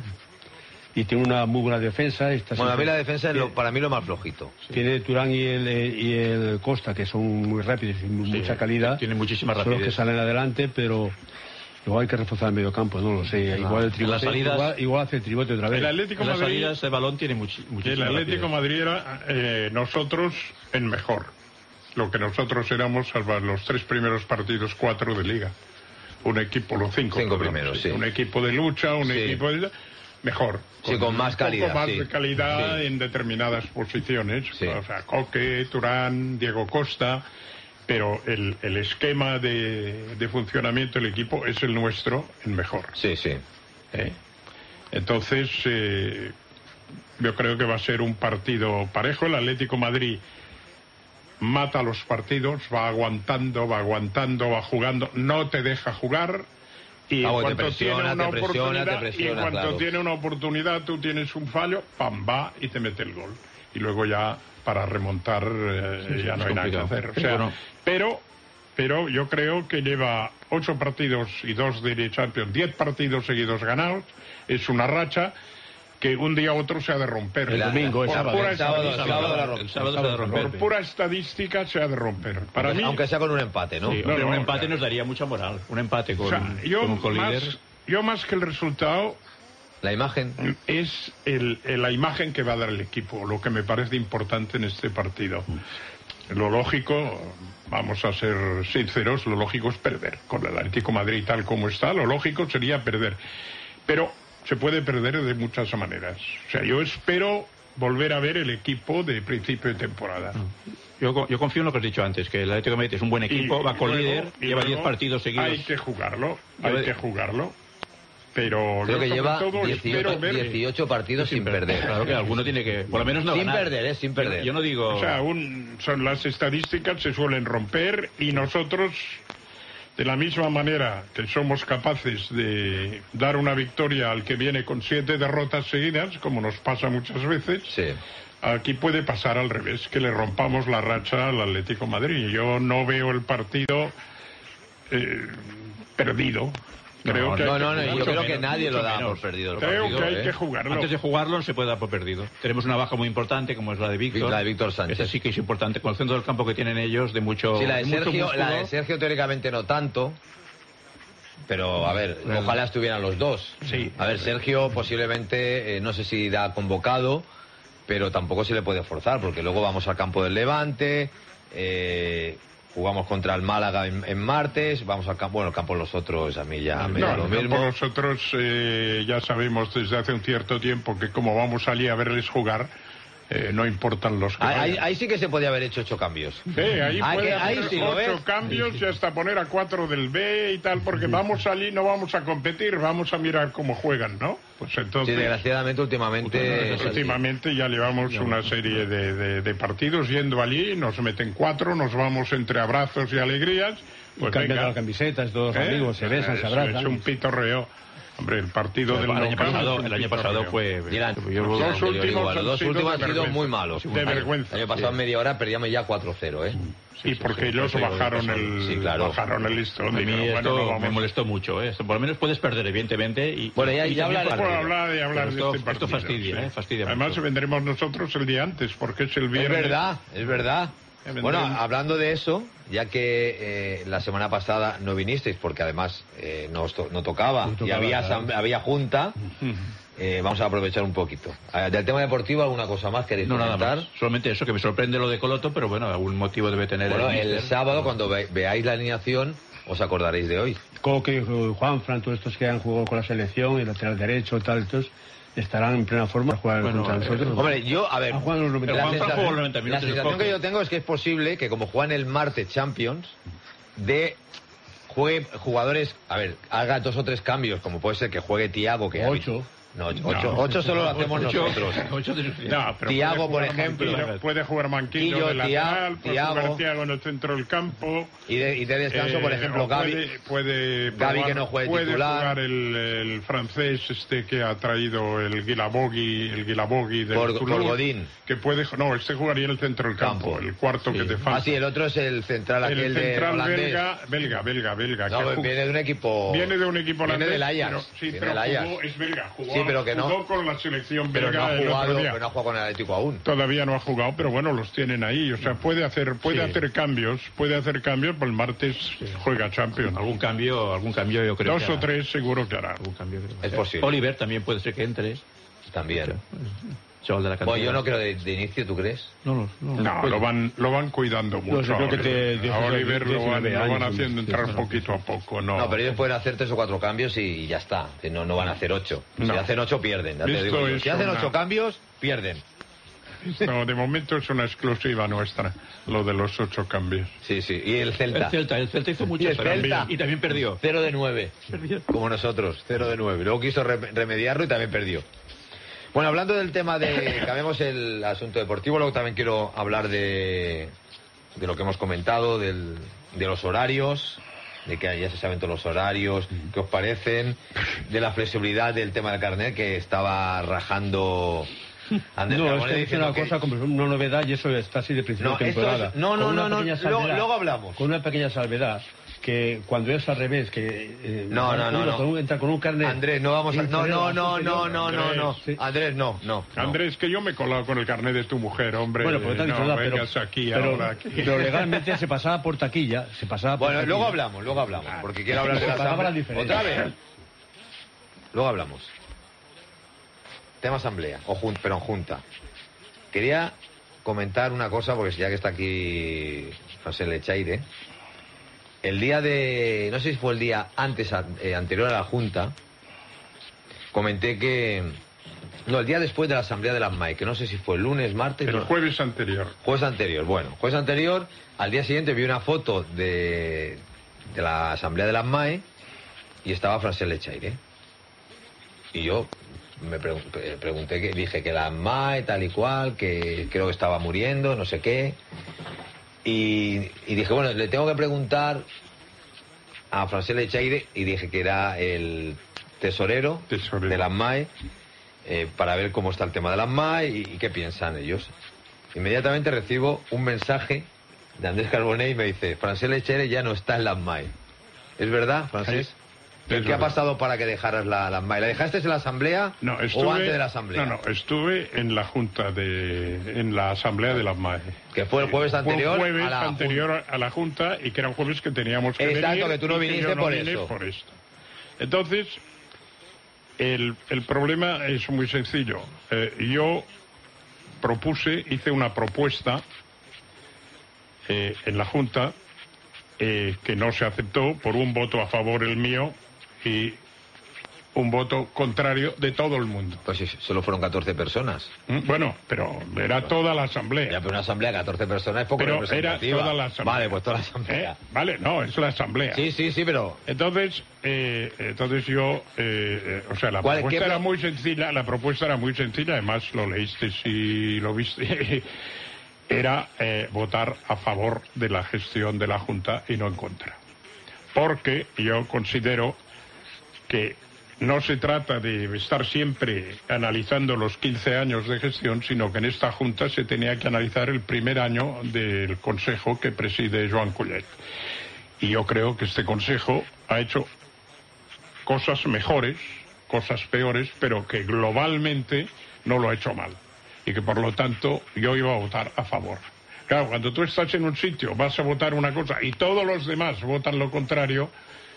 Y tiene una muy buena defensa. Está Bueno, a mí siempre- la defensa es lo, para mí lo más flojito. Tiene Turán y el, eh, y el Costa, que son muy rápidos y mu- Sí, mucha calidad. tiene muchísima Son los que rapidez. salen adelante, pero luego hay que reforzar el medio campo, no lo sé. Igual el En tribote, las salidas- igual, igual hace el tribote otra vez. El Atlético En las Madrid. salidas de balón tiene muchi- muchísima El Atlético rapidez. Madrid era eh, nosotros en mejor. Lo que nosotros éramos, salvo los tres primeros partidos, cuatro de liga. Un equipo, los cinco. Cinco perdón, primeros, sí. Un equipo de lucha, un Sí. equipo de... Mejor. Sí, con más un calidad, poco más sí. de calidad Sí. en determinadas posiciones. Sí. O sea, Coque, Turán, Diego Costa. Pero el, el esquema de, de funcionamiento del equipo es el nuestro en mejor. Sí, sí. ¿eh? Entonces, eh, yo creo que va a ser un partido parejo. El Atlético Madrid mata los partidos, va aguantando, va aguantando, va jugando, no te deja jugar. Y Ah, en bueno, te cuanto presiona, tiene una te presiona, oportunidad, te presiona, y en cuanto claro. tiene una oportunidad, tú tienes un fallo, pam, va y te mete el gol. Y luego ya para remontar eh, Sí, sí, ya no es hay nada que complicado. hacer. O Pero sea, bueno. pero pero yo creo que lleva ocho partidos y dos de Champions, diez partidos seguidos ganados. Es una racha que un día u otro se ha de romper. El domingo, el Por sábado. pura El sábado, el estadística. sábado la rompe. El sábado se ha de romper. Por pura estadística se ha de romper. Para aunque, mí, aunque sea con un empate, ¿no? Sí, No, hombre, no, un o empate sea- nos daría mucha moral. Un empate con, o sea, yo, con un colíder. más, yo más que el resultado La imagen. es el, el- la imagen que va a dar el equipo, lo que me parece importante en este partido. Lo lógico, vamos a ser sinceros, lo lógico es perder. Con el Atlético de Madrid tal como está, lo lógico sería perder. Pero se puede perder de muchas maneras. O sea, yo espero volver a ver el equipo de principio de temporada. Yo, co- yo confío en lo que has dicho antes, que el Atlético de Madrid es un buen equipo, va con luego- líder, y lleva luego diez partidos seguidos. Hay que jugarlo, hay Lleva- que jugarlo. Pero Creo yo que sobre lleva todo espero dieciocho, ver... dieciocho partidos sin perder. Claro que alguno tiene que, por lo menos no Sin ganar. perder, ¿eh? Sin perder. Yo no digo... O sea, un- son las estadísticas se suelen romper y nosotros, de la misma manera que somos capaces de dar una victoria al que viene con siete derrotas seguidas, como nos pasa muchas veces, Sí. aquí puede pasar al revés, que le rompamos la racha al Atlético de Madrid. Yo no veo el partido eh, perdido. Creo No, que hay No, que no, no, yo jugarlo. creo que menos, nadie lo mucho da menos. por perdido. el Creo partido, que hay ¿eh? que jugarlo. Antes de jugarlo no se puede dar por perdido. Tenemos una baja muy importante como es la de Víctor. La de Víctor Sánchez. Esa sí que es importante, con el centro del campo que tienen ellos de mucho Sí, la de de mucho Sergio, la de músculo. Sergio teóricamente no tanto. Pero, a ver, Bueno. ojalá estuvieran los dos. Sí. A ver, Sergio posiblemente, eh, no sé si da convocado, pero tampoco se le puede forzar, porque luego vamos al campo del Levante, eh, jugamos contra el Málaga en, en martes, vamos al campo, bueno, el campo de los otros a mí ya me da No, lo no, mismo. por nosotros eh, ya sabemos desde hace un cierto tiempo que como vamos allí a verles jugar, Eh, no importan los que Ahí, vayan. ahí sí que se podía haber hecho ocho cambios. Sí, ahí Ah, puede que- ahí haber sí, ¿lo ocho ves? cambios y hasta poner a cuatro del B y tal, porque vamos allí, no vamos a competir, vamos a mirar cómo juegan, ¿no? Pues Sí, entonces, desgraciadamente últimamente... es así. últimamente ya llevamos una serie de, de- de partidos yendo allí, nos meten cuatro, nos vamos entre abrazos y alegrías. Pues Cambian venga, las camisetas, todos los ¿eh? amigos se besan, se Es- abrazan. Es un pitorreo. Hombre, el partido del el año Nou Camp pasado, es un el año pitorreo. pasado fue... Dirán, yo- los Los últimos, últimos los dos han sido últimos de han sido vergüenza. muy malos. De El- vergüenza, El año pasado sí. en media hora perdíamos ya cuatro cero, ¿eh? Y porque ellos sí, sí, bajaron sí, el, sí, claro. bajaron el listón. A mí dijeron, esto bueno, no me vamos. molestó mucho, ¿eh? Esto, por lo menos puedes perder, evidentemente. Y, Bueno, ya- y ya también hablaremos. Puedo partido. hablar y hablar Pero de esto, este partido. esto fastidia, sí. ¿eh? Fastidia Además mucho. vendremos nosotros el día antes, porque es el Es viernes. verdad, es verdad. Ya vendremos. Bueno, hablando de eso, ya que eh, la semana pasada no vinisteis, porque además eh, no, os to- no tocaba, No y tocaba, había, claro. asam- había junta, eh, vamos a aprovechar un poquito. Eh, del tema deportivo, ¿alguna cosa más queréis No, nada comentar? más. Solamente eso, que me sorprende lo de Coloto, pero bueno, algún motivo debe tener Bueno, el el míster. sábado, cuando ve- veáis la alineación, os acordaréis de hoy. Coque, Juan, Fran, todos estos que han jugado con la selección, el lateral derecho, tal, entonces estarán en plena forma para jugar Bueno, contra eh, nosotros. Hombre, yo, a ver, Han jugado los noventa la Juan Fran sensación, jugó los noventa la minutos, sensación Coque. que yo tengo es que es posible que como juegan el martes Champions, de juegue jugadores, a ver, haga dos o tres cambios, como puede ser que juegue Thiago, que Ocho. No, ocho, ocho, ocho solo lo hacemos Ocho- nosotros. ocho de suficiente. No, pero Thiago, puede por jugar ejemplo. Manquillo, puede jugar Manquillo Quillo, de lateral, Thiago, puede Thiago. jugar Thiago en el centro del campo. Y de, y de descanso, por Eh, ejemplo, o Gaby. Puede, puede Gaby probar- que no juegue puede titular. jugar el, el francés este que ha traído el Guilabogui, el Guilabogui del Por- Toulouse, por Godín. Que puede, no, este jugaría en el centro del campo, Campo. el cuarto Sí. que te falta. Ah, sí, el otro es el central, el aquel de central holandés. belga, belga, belga, belga. No, que pues jugó- viene de un equipo. Viene de un equipo Viene holandés, del Ajax. pero, sí, Viene pero del Ajax. jugó, es belga, jugó, Sí, pero que no- jugó con la selección Pero belga no ha el otro jugado, día. pero no ha jugado con el Atlético aún. Todavía no ha jugado, pero bueno, los tienen ahí. O sea, puede hacer, puede Sí. hacer cambios, puede hacer cambios. Pues el martes juega Champions. Algún cambio, algún cambio yo creo Dos que o hará. tres seguro que hará. Algún cambio creo que Es hará. posible. Oliver también puede ser que entre. También. Chaval de la cantera. Bueno, yo no creo de, de inicio, ¿tú crees? No, no, no. No, puede. lo van, lo van cuidando mucho. yo creo que a te- Oliver. de a esos Oliver lo van, diecinueve lo van años, haciendo sí, entrar sí, poquito a poco. No, No, pero ellos pueden hacer tres o cuatro cambios y ya está. Que No, no van a hacer ocho. Si No. hacen ocho, pierden. Ya te Esto digo yo. es Si hacen una- ocho cambios, pierden. No, de momento es una exclusiva nuestra, lo de los ocho cambios. Sí, sí. Y el Celta. El Celta, el Celta hizo mucho Y el Celta. y también perdió. Cero de nueve. Como nosotros. Cero de nueve. Luego quiso re- remediarlo y también perdió. Bueno, hablando del tema de... Cambiamos el asunto deportivo. Luego también quiero hablar de, de lo que hemos comentado, del, de los horarios, de que ya se saben todos los horarios, qué os parecen, de la flexibilidad del tema del carnet que estaba rajando... Andrés No, es Carbonell que es diciendo una que- cosa como una novedad y eso está así de principio No, de esto temporada. es- no, no, Con una no, no, pequeña luego- salvedad- luego hablamos. Con una pequeña salvedad, que cuando es al revés, que... eh, No, no, no, uno no. con un- entra con un carnet... Andrés, no vamos a... No, no, no, no, no, no, no. Sí. Andrés, no, no. no. Andrés, que yo me he colado con el carnet de tu mujer, hombre. Bueno, pues te han dicho no, nada, pero, vengas aquí pero, ahora. aquí. pero legalmente se pasaba por taquilla, se pasaba por Bueno, taquilla. luego hablamos, luego hablamos, porque quiero hablar de la Se pagaba la asamblea. diferencia. ¿Otra vez? Luego hablamos. Tema asamblea, o jun- pero en junta. Quería comentar una cosa, porque ya que está aquí José Lechaire, el día de... No sé si fue el día antes, a- eh, anterior a la junta, comenté que... No, el día después de la asamblea de las M A E, que no sé si fue el lunes, martes... El no- jueves anterior. Jueves anterior, bueno, jueves anterior, al día siguiente vi una foto de, de la asamblea de las M A E y estaba Francesc Lechaire. Y yo me pregun- pre- pregunté, que dije que la M A E tal y cual, que creo que estaba muriendo, no sé qué. Y, y dije, bueno, le tengo que preguntar a Francesc Lechaire, y dije que era el tesorero, Tesorero. de las M A E, eh, para ver cómo está el tema de las M A E y, y qué piensan ellos. Inmediatamente recibo un mensaje de Andrés Carbonell y me dice, Francesc Lechaire ya no está en las M A E. ¿Es verdad, Francesc? Sí. ¿Qué, Es qué ha verdad. pasado para que dejaras la, la M A E? ¿La dejaste en la asamblea No, estuve, o antes de la asamblea? No, no, estuve en la junta de, en la asamblea de las M A E. Que fue el jueves anterior Fue el jueves a la anterior a la junta y que era un jueves que teníamos que Exacto, venir que tú no y viniste yo no por vine eso. por esto. Entonces, el, el problema es muy sencillo. Eh, yo propuse, hice una propuesta eh, en la junta eh, que no se aceptó por un voto a favor el mío y un voto contrario de todo el mundo. Pues sí, solo fueron catorce personas. Bueno, pero era toda la asamblea. Ya, pero una asamblea de catorce personas es poco Pero representativa. era toda la asamblea. Vale, pues toda la asamblea. ¿Eh? Vale, no, es la asamblea. Sí, sí, sí, pero... Entonces, eh, entonces yo, eh, eh, o sea, la ¿Cuál- propuesta qué era pro- muy sencilla, la propuesta era muy sencilla, además lo leíste si lo viste, era eh, votar a favor de la gestión de la Junta y no en contra. Porque yo considero que no se trata de estar siempre analizando los quince años de gestión, sino que en esta Junta se tenía que analizar el primer año del Consejo que preside Joan Collet. Y yo creo que este Consejo ha hecho cosas mejores, cosas peores, pero que globalmente no lo ha hecho mal. Y que por lo tanto yo iba a votar a favor. Claro, cuando tú estás en un sitio, vas a votar una cosa y todos los demás votan lo contrario,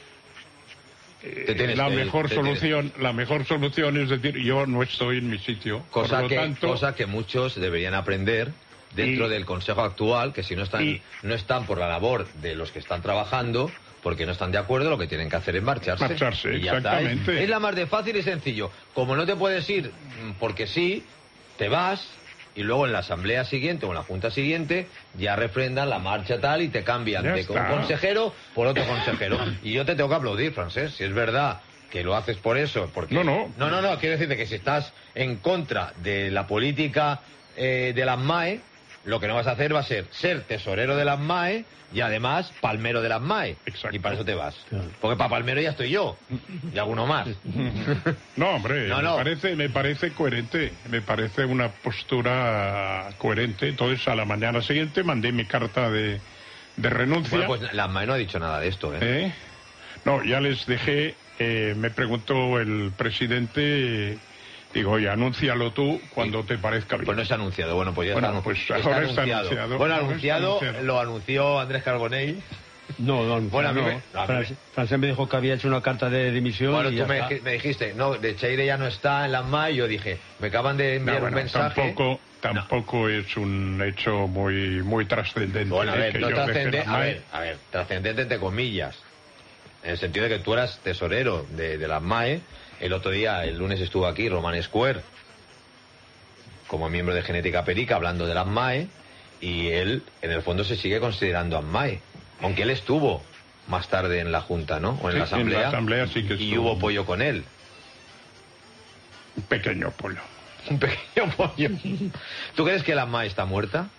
Te tienes la que ir, mejor te solución, la mejor solución es decir, yo no estoy en mi sitio. Cosa, por lo que, tanto, cosa que muchos deberían aprender dentro Y- del Consejo actual, que si no están, y- no están por la labor de los que están trabajando, porque no están de acuerdo, lo que tienen que hacer es marcharse. Marcharse, Y ya está. exactamente. Es, es la más de fácil y sencillo. Como no te puedes ir mm, porque sí, te vas y luego en la asamblea siguiente o en la junta siguiente ya refrendan la marcha tal y te cambian Ya de está. un consejero por otro consejero. Y yo te tengo que aplaudir, Francés, si es verdad que lo haces por eso, porque... No, no. No, no, no, quiero decirte que si estás en contra de la política eh, de las M A E, lo que no vas a hacer va a ser ser tesorero de las M A E y además palmero de las M A E. Exacto. Y para eso te vas. Claro. Porque para palmero ya estoy yo. Y alguno más. no, hombre, No, me no. parece, me parece coherente, me parece una postura coherente. Entonces, a la mañana siguiente mandé mi carta de, de renuncia. Bueno, pues la M A E no ha dicho nada de esto, ¿eh? ¿Eh? No, ya les dejé, eh, me preguntó el presidente, eh, digo, oye, anúncialo tú cuando te parezca bien. Pues no se ha anunciado. Bueno, pues ya Bueno, está, anu- pues está ahora está anunciado. anunciado. Bueno, Ahora está anunciado, anunciado. lo anunció Andrés Carbonell. No, no, Bueno, a mí no. me- a mí me- Fran- Francés me dijo que había hecho una carta de dimisión Bueno, y tú ya me, está. me dijiste, no, de Cheire ya no está en la M A E, y yo dije, me acaban de No, enviar bueno, un mensaje. tampoco, tampoco es un hecho muy, muy trascendente. Bueno, a ¿eh? ver, que no yo deje trascende, la a M A E. ver, a ver, trascendente entre comillas, en el sentido de que tú eras tesorero de, de la M A E. El otro día, el lunes estuvo aquí Román Square como miembro de Genética Perica hablando de la M A E, y él en el fondo se sigue considerando a M A E, aunque él estuvo más tarde en la Junta, ¿no? O en Sí, la en Asamblea, la Asamblea sí que y estuvo. hubo pollo con él. Un pequeño pollo. Un pequeño pollo. ¿Tú crees que la M A E está muerta?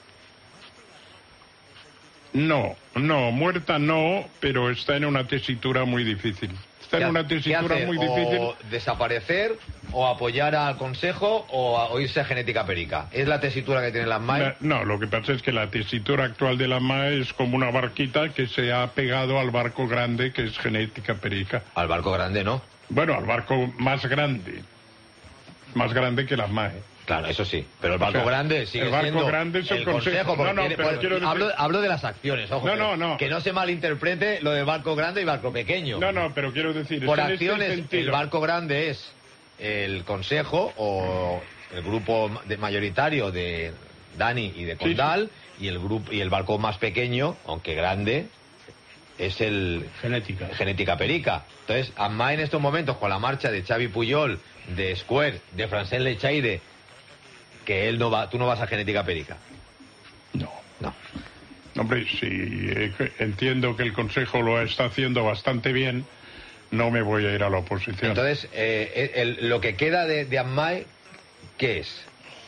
No, no, muerta no, pero está en una tesitura muy difícil. Está en ¿Qué ha- una qué tesitura hacer? muy O difícil. desaparecer, o apoyar al Consejo, o, a- o irse a Genética Perica. ¿Es la tesitura que tiene la M A E? La- No, lo que pasa es que la tesitura actual de la M A E es como una barquita que se ha pegado al barco grande que es Genética Perica. Al barco grande, ¿no? Bueno, al barco más grande. Más grande que la M A E. Claro, eso sí. Pero el barco O sea, grande sigue el barco siendo grande es el Consejo. porque No, no, tiene- pero bueno, quiero decir- hablo, hablo de las acciones, ojo. No, que- no, no. Que no se malinterprete lo de barco grande y barco pequeño. No, no, pero quiero decir... Por es en este acciones, sentido. el barco grande es el Consejo o el grupo de- mayoritario de Dani y de Sí, Condal, y el grupo y el barco más pequeño, aunque grande, es el Genética. Genética Perica. Entonces, a M A E en estos momentos, con la marcha de Xavi Puyol, de Square, de Francesc Lechaire, que él no va, tú no vas a Genética Perica. No. No. Hombre, si eh, entiendo que el Consejo lo está haciendo bastante bien, no me voy a ir a la oposición. Entonces, eh, el- lo que queda de, de A M A E, ¿qué es?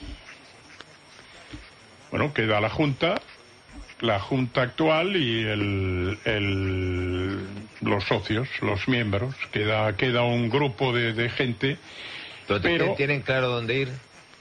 Bueno, queda la Junta, la Junta actual y el, el- los socios, los miembros. Queda, queda un grupo de, de gente, Pero, pero ¿tienen claro dónde ir?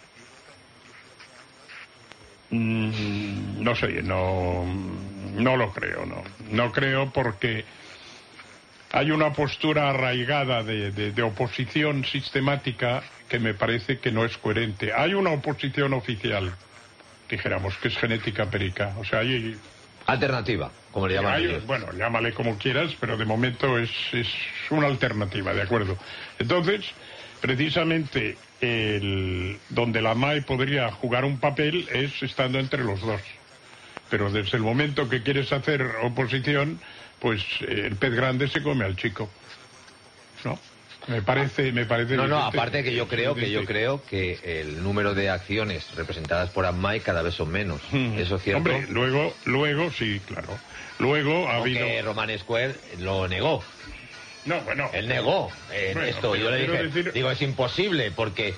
mm, no sé, no, no lo creo, no. No creo porque hay una postura arraigada de, de- de oposición sistemática que me parece que no es coherente. Hay una oposición oficial, dijéramos, que es Genética Perica. O sea, hay... Alternativa, como le llaman Hay- ellos. bueno, llámale como quieras, pero de momento es, es una alternativa, ¿de acuerdo? Entonces, precisamente, el, donde la M A E podría jugar un papel es estando entre los dos. Pero desde el momento que quieres hacer oposición, pues eh, el pez grande se come al chico, ¿no? Me parece, me parece. No, no, evidente. aparte que yo creo que yo Evidente. creo que el número de acciones representadas por AMAI cada vez son menos. Mm. Eso es cierto. Hombre, luego, luego sí, claro. Luego ha habido. Aunque Roman Square lo negó. No, bueno. Él negó eh, Bueno, esto. pero Yo le quiero dije, decir- digo, es imposible porque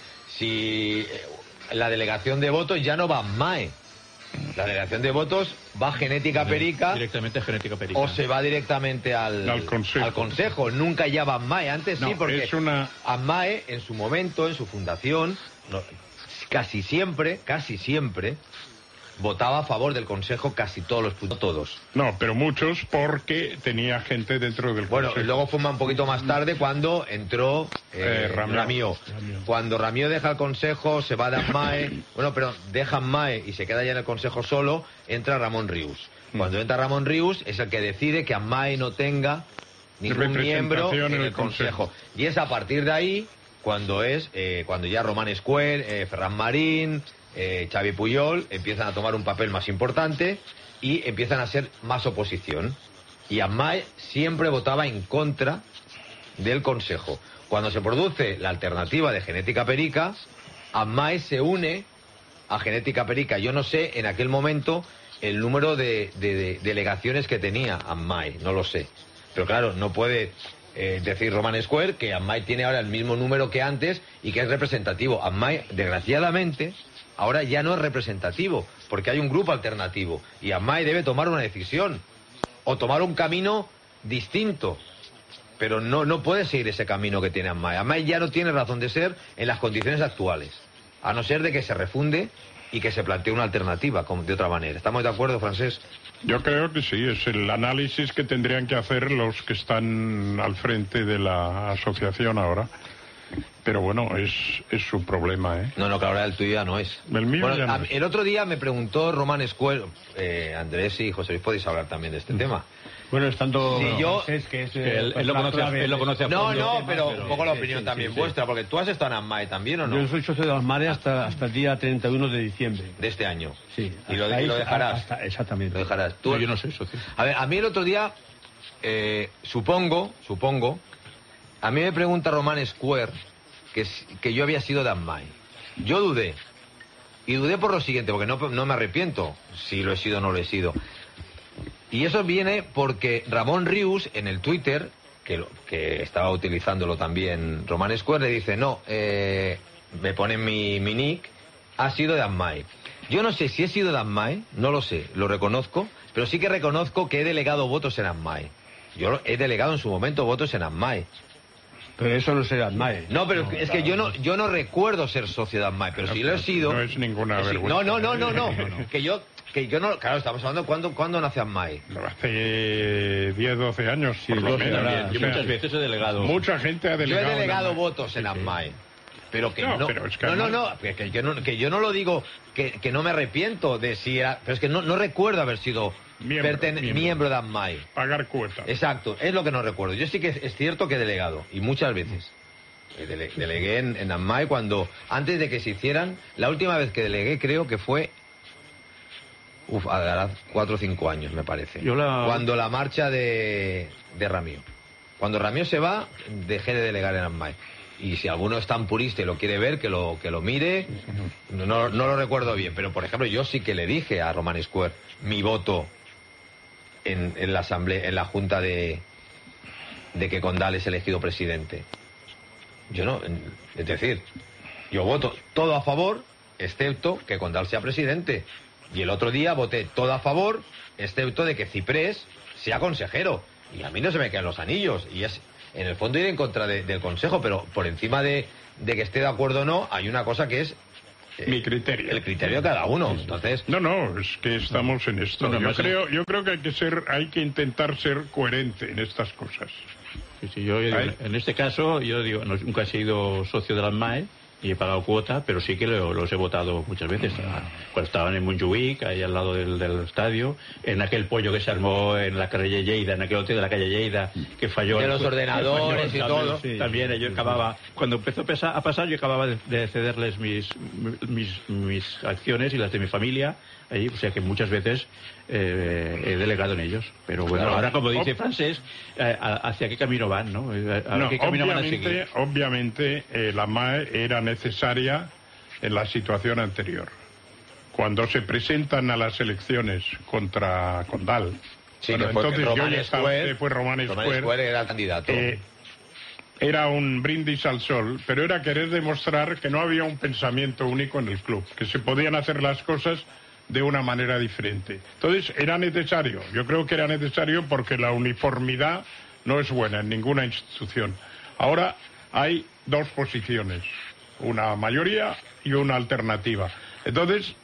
si eh, la delegación de votos ya no va a AMAE. La delegación de votos va a Genética Perica Directamente a Genética Perica. o se va directamente al, Al consejo. al consejo. Nunca ya va a AMAE. Antes sí, No, porque es una- AMAE en su momento, en su fundación, no, casi siempre, casi siempre, votaba a favor del consejo casi todos los puntos. Todos. No, pero muchos porque tenía gente dentro del Bueno, consejo. y luego fue un poquito más tarde cuando entró eh, Eh, Ramió. Ramió. Cuando Ramió deja el consejo, se va de AMAE, bueno, pero deja AMAE y se queda ya en el consejo solo, entra Ramón Rius. Mm. Cuando entra Ramón Rius es el que decide que AMAE no tenga ningún miembro Representación en en el el consejo. consejo. Y es a partir de ahí cuando es, eh, cuando ya Román Square, eh, Ferran Marín, eh, Xavi Puyol empiezan a tomar un papel más importante y empiezan a ser más oposición. Y AMAE siempre votaba en contra del Consejo. Cuando se produce la alternativa de Genética Perica, AMAE se une a Genética Perica. Yo no sé en aquel momento el número de, de- de delegaciones que tenía AMAE, no lo sé. Pero claro, no puede eh, decir Roman Square que AMAE tiene ahora el mismo número que antes y que es representativo. AMAE, desgraciadamente, ahora ya no es representativo, porque hay un grupo alternativo. Y AMAE debe tomar una decisión o tomar un camino distinto. Pero no, no puede seguir ese camino que tiene AMAE. AMAE ya no tiene razón de ser en las condiciones actuales, a no ser de que se refunde y que se plantee una alternativa como de otra manera. ¿Estamos de acuerdo, Francés? Yo creo que sí, es el análisis que tendrían que hacer los que están al frente de la asociación ahora. Pero bueno, es, es su problema, ¿eh? No, no, que ahora el tuyo ya no es. El mío Bueno, ya no a- es. el otro día me preguntó Roman Square, eh, Andrés y José Luis, podéis hablar también de este tema. Bueno, estando Sí, yo- Francés, que es, Que eh, él, pues él lo la conoce, a- clave él lo de- conoce a No, fondo. no, pero un poco la sí, opinión sí, también sí, sí. vuestra, porque tú has estado en AMAE también, ¿o no? Yo soy socio de las mares hasta, hasta el día treinta y uno de diciembre. De este año. Sí. Y lo, hasta y ahí- lo dejarás. hasta- exactamente. Lo dejarás. Tú, No, yo no soy socio. A ver, a mí el otro día, eh, supongo, supongo, a mí me pregunta Roman Square que, s- que yo había sido de AMAE. Yo dudé. Y dudé por lo siguiente, porque no, no me arrepiento si lo he sido o no lo he sido. Y eso viene porque Ramón Rius en el Twitter, que, lo- que estaba utilizándolo también Roman Square, le dice, no, eh, me pone mi, mi nick, ha sido de AMAE. Yo no sé si he sido de AMAE, no lo sé, lo reconozco, pero sí que reconozco que he delegado votos en AMAE. Yo he delegado en su momento votos en AMAE. Pero eso no será AMAE. No, pero es que yo no yo no recuerdo ser socio de AMAE, pero si lo he sido... No es ninguna Sí, vergüenza. no, no, no, no, no, que yo que yo no... Claro, estamos hablando cuándo, cuándo nace AMAE. Hace diez, doce años, por lo doce menos. también. O Yo sea, muchas veces he delegado. Mucha gente ha Yo delegado. he en delegado AMAE. votos en AMAE. Pero que No, no, pero es que no, no, AMAE- no, que, que yo no, que yo no lo digo, que, que no me arrepiento de si era, pero es que no, no recuerdo haber sido Miembro, perten- miembro. miembro de AMAE. Pagar cuotas. Exacto, es lo que no recuerdo. Yo sí que es, es cierto que he delegado, y muchas veces. Eh, dele- Delegué en, en AMAE cuando, antes de que se hicieran, la última vez que delegué creo que fue, uf, hará cuatro o cinco años me parece. Yo la- Cuando la marcha de, de Ramió. Cuando Ramió se va, dejé de delegar en AMAE. Y si alguno es tan purista y lo quiere ver, que lo, que lo mire, no, no, no lo recuerdo bien. Pero, por ejemplo, yo sí que le dije a Roman Square mi voto en, en la asamblea, en la junta de, de que Condal es elegido presidente. Yo no, en- es decir, yo voto todo a favor, excepto que Condal sea presidente. Y el otro día voté todo a favor, excepto de que Ciprés sea consejero. Y a mí no se me quedan los anillos. Y es, en el fondo, ir en contra de- del consejo, pero por encima de, de que esté de acuerdo o no, hay una cosa que es eh, Mi criterio. el criterio de cada uno. Entonces, No, no, es que estamos en esto. No, no, yo más creo, yo creo que hay que ser, hay que intentar ser coherente en estas cosas. Sí, sí, yo, yo digo, Ahí. en este caso, yo digo, no- nunca he sido socio de la AMAE y he pagado cuota, pero sí que lo- los he votado muchas veces. Ah, Cuando estaban en Montjuic, ahí al lado del, del estadio, en aquel pollo que se armó en la calle Lleida, en aquel hotel de la calle Lleida, que falló. De el- los que ordenadores falló, y también, todo. sí, también yo acababa, cuando empezó a pesa- a pasar, yo acababa de, de cederles mis, mis, mis acciones y las de mi familia ahí, o sea que muchas veces eh, he delegado en ellos. Pero bueno, claro, ahora como dice Francés, eh, ¿hacia qué camino van, no? ¿A no qué camino van a obviamente, seguir? obviamente eh, la M A E era necesaria en la situación anterior. Cuando se presentan a las elecciones contra Condal, Sí, bueno, que fue entonces Román yo ya estaba, Square, fue Román Román Square, Square era el candidato. eh, era un brindis al sol, pero era querer demostrar que no había un pensamiento único en el club, que se podían hacer las cosas de una manera diferente. Entonces era necesario, yo creo que era necesario porque la uniformidad no es buena en ninguna institución. Ahora hay dos posiciones, una mayoría y una alternativa. Entonces,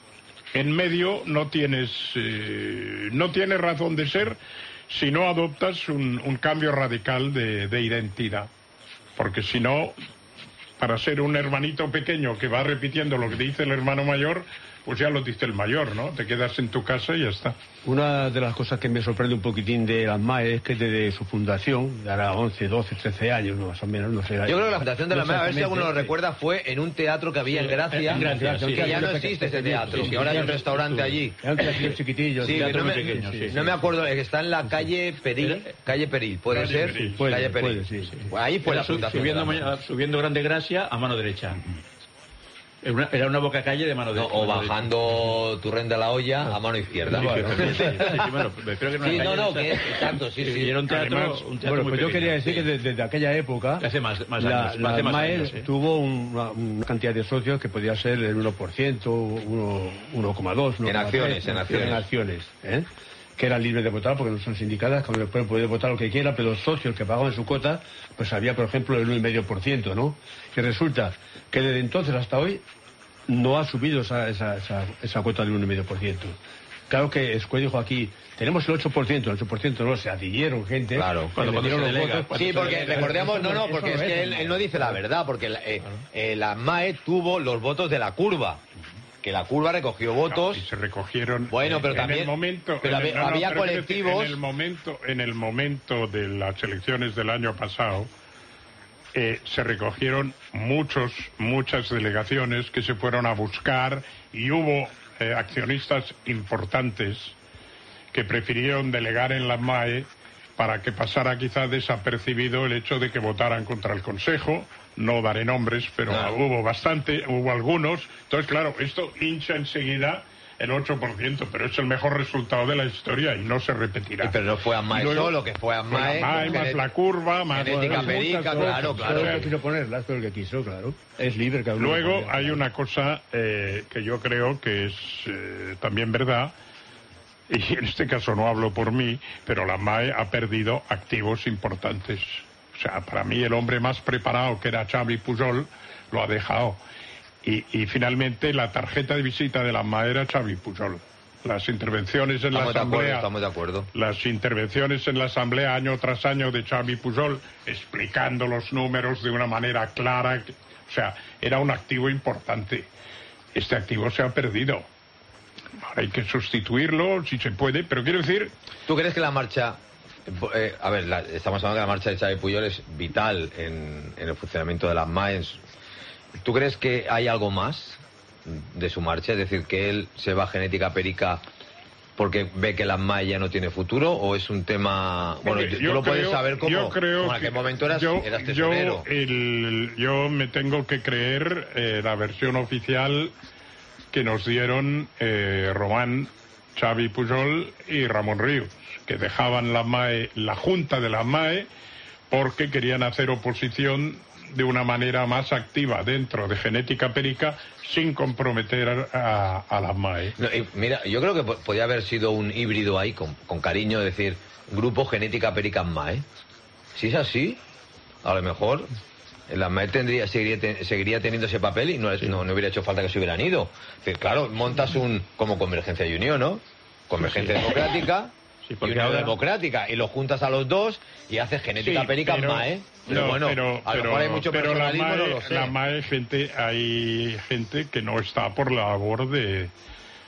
en medio no tienes, eh, no tienes razón de ser si no adoptas un, un cambio radical de, de identidad. Porque si no, para ser un hermanito pequeño que va repitiendo lo que dice el hermano mayor, pues ya lo dice el mayor, ¿no? Te quedas en tu casa y ya está. Una de las cosas que me sorprende un poquitín de la M A E es que desde su fundación, de ahora once, doce, trece años, no, más o menos, no sé. Yo creo que la fundación de la no M A E, a ver si alguno lo exactamente, recuerda, fue en un teatro que había en Gracia, en Gracia, sí, que sí, ya sí, no sí, existe ese sí, teatro, sí, que ahora hay un sí, restaurante sí, allí. Era un teatro chiquitillo. Sí, teatro no, muy me, pequeño, sí, no sí. me acuerdo, es que está en la calle Peril, calle Peril, ¿puede Calle ser? Peril. Puede, calle Peril. puede, sí, sí. Pues ahí fue la Su- fundación. subiendo, de la M A E. ma- subiendo Grande Gracia a mano derecha. Era una, era una boca calle de mano No, derecha. o bajando Turren de la Olla a mano izquierda. Sí, sí, Bueno. sí, sí, sí, bueno, creo que era una Sí, calle no, no, de que esas- es- exacto, sí, sí. Y era un teatro, Además, un teatro Bueno, muy pues yo pequeño, quería decir sí. que desde, desde aquella época Hace más, más la, años. la hace más M A E años, sí. tuvo una, una cantidad de socios que podía ser el uno por ciento, uno- uno coma dos, uno En coma tres, acciones, en acciones. en acciones, ¿eh? Que eran libres de votar porque no son sindicadas, que pueden poder votar lo que quieran, pero los socios que pagaban su cuota, pues había, por ejemplo, el uno coma cinco por ciento, ¿no? Y resulta que desde entonces hasta hoy no ha subido esa, esa, esa, esa cuota del uno coma cinco por ciento. Claro que Square dijo aquí, tenemos el ocho por ciento, el ocho por ciento no, se adhirieron gente. Claro, cuando- le cuando dieron se los delega, votos. cuando Sí, se porque delega. recordemos, no, no, Eso porque no es es, que él, no. él no dice la verdad, porque la, eh, eh, la M A E tuvo los votos de la curva, que la curva recogió votos. Y se recogieron. Bueno, pero en también- el momento, pero en el- había- no, no, había pero quiero decir, colectivos- En el momento, en el momento de las elecciones del año pasado, eh, se recogieron muchos, muchas delegaciones que se fueron a buscar y hubo eh, accionistas importantes que prefirieron delegar en la M A E para que pasara quizás desapercibido el hecho de que votaran contra el Consejo. No daré nombres, pero Claro. hubo bastante, hubo algunos. Entonces, claro, esto hincha enseguida el ocho por ciento, pero es el mejor resultado de la historia y no se repetirá. Sí, pero no fue a M A E Y luego- solo, que fue a M Fue A E. la M A E, con más genet- la curva, más... genética más perica, muchas claro, cosas. claro. Todo el que quiso ponerla, todo el que quiso, claro. Es libre cada uno. Luego pone, hay claro. una cosa eh, que yo creo que es eh, también verdad, y en este caso no hablo por mí, pero la M A E ha perdido activos importantes. O sea, para mí el hombre más preparado, que era Xavi Pujol, lo ha dejado. Y, y finalmente la tarjeta de visita de la M A E era Xavi Pujol. Las intervenciones en Estamos de la acuerdo, asamblea, estamos de acuerdo. las intervenciones en la asamblea año tras año de Xavi Pujol, explicando los números de una manera clara, que- o sea, era un activo importante. Este activo se ha perdido. Ahora hay que sustituirlo si se puede, pero quiero decir, ¿Tú crees que la marcha... eh, a ver, la- estamos hablando que la marcha de Xavi Puyol es vital en, en el funcionamiento de las M A E. ¿Tú crees que hay algo más de su marcha? Es decir, que él se va a genética perica porque ve que la M A E ya no tiene futuro, o es un tema... Bueno, Hombre, tú yo lo puedes creo- saber como, yo creo como en aquel que- momento eras, yo, eras yo, tesorero. el- yo me tengo que creer eh, la versión oficial que nos dieron eh, Román, Xavi Pujol y Ramón Ríos, que dejaban la M A E, la junta de la M A E, porque querían hacer oposición de una manera más activa dentro de genética perica sin comprometer a, a la M A E. No, y mira, yo creo que po- podía haber sido un híbrido ahí, con, con cariño, decir, Grupo Genética Perica M A E. Si es así, a lo mejor la M A E tendría, seguiría, te- seguiría teniendo ese papel y no, es- no, no hubiera hecho falta que se hubieran ido. Es decir, claro, montas un, como Convergencia y Unión, ¿no? Convergencia Democrática Sí, y porque Unión ahora- Democrática, y los juntas a los dos y haces Genética Sí, Perica pero- M A E. Pero no, bueno, pero, a lo pero- mejor hay mucho pero la personalismo, M A E, no lo sé. la M A E, gente, hay gente que no está por la labor de,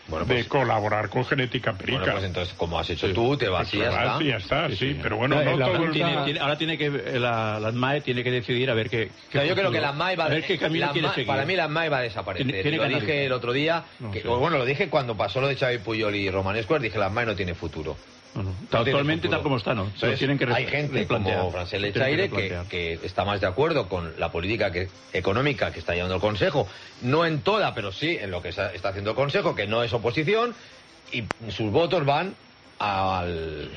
Bueno, de pues- colaborar con Genética Perica. Bueno, pues entonces, como has hecho tú, te vas y ya Pues está. vas y ya está, sí, Sí, sí. pero bueno, La- no la todo el Junta- Tiene- tiene- ahora tiene que eh, la, la ANMAE tiene que decidir a ver qué, qué O sea, yo creo futuro- que la M A E va a ver qué camino la quiere M A E seguir. Para mí la M A E va a desaparecer. Tiene- tiene lo que dije analizar. el otro día, No que- sé. o bueno, lo dije cuando pasó lo de Xavi Puyol y Romanesco, dije la M A E no tiene futuro. No, no. No tiene Actualmente futuro. tal como está, ¿no? Se lo Entonces, tienen que re- hay gente replantear. como Francesc Lo tienen Lechaire que, replantear. que está más de acuerdo con la política que, económica que está llevando el Consejo, no en toda, pero sí en lo que está está haciendo el Consejo, que no es oposición, y sus votos van al,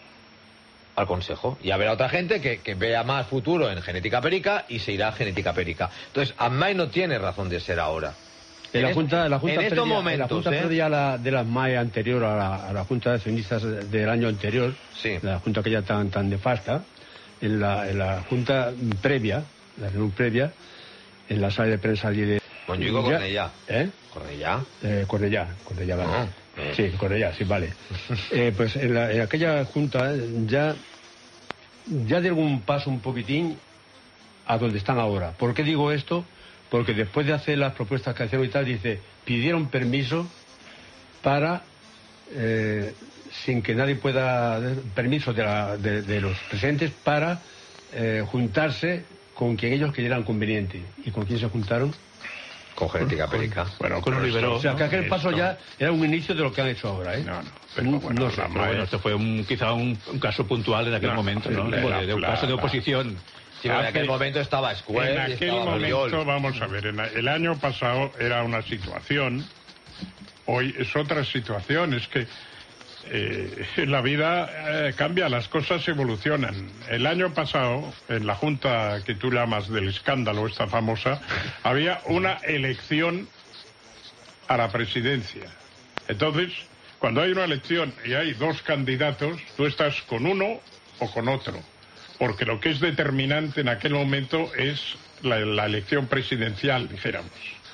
al Consejo. Y habrá otra gente que, que vea más futuro en Genética Perica y se irá a Genética Perica. Entonces, A M A E no tiene razón de ser ahora. En la es- Junta, la junta en estos previa, momentos, la junta ¿eh? previa a la, de la M A E anterior a la, a la Junta de Accionistas del año anterior, Sí. la Junta aquella tan, tan nefasta, en la, en la Junta previa, la reunión previa, en la sala de prensa allí de... Montjuic o Ya- Cornellá. ¿Eh? Cornellá. Eh, Cornellá, Cornellá, vale. Ah, eh. Sí, Cornellá, sí, vale. Eh, pues en, la- en aquella junta ya, ya dieron un paso un poquitín a donde están ahora. ¿Por qué digo esto? Porque después de hacer las propuestas que hicieron y tal, dice, pidieron permiso para, eh, sin que nadie pueda, permiso de, la- de- de los presentes para eh, juntarse con quien ellos creyeran conveniente. ¿Y con quién se juntaron? Con Genética Perica. Bueno, Con pero Oliveró. esto- O sea, que aquel esto- paso ya era un inicio de lo que han hecho ahora, ¿eh? No, no, pero No- bueno, no sé, la pero Pero M A E- bueno, esto fue un, quizá un, un caso puntual en aquel No, momento, ¿no? la- De, la- de un la- caso de la- oposición. Sí, pero en aquel Hace- momento estaba Square En y aquel estaba momento, Oriol. vamos a ver, en a- el año pasado era una situación, hoy es otra situación, es que eh, la vida eh, cambia, las cosas evolucionan. El año pasado, en la junta que tú llamas del escándalo, esta famosa, había una elección a la presidencia. Entonces, cuando hay una elección y hay dos candidatos, tú estás con uno o con otro. Porque lo que es determinante en aquel momento es la, la elección presidencial, dijéramos.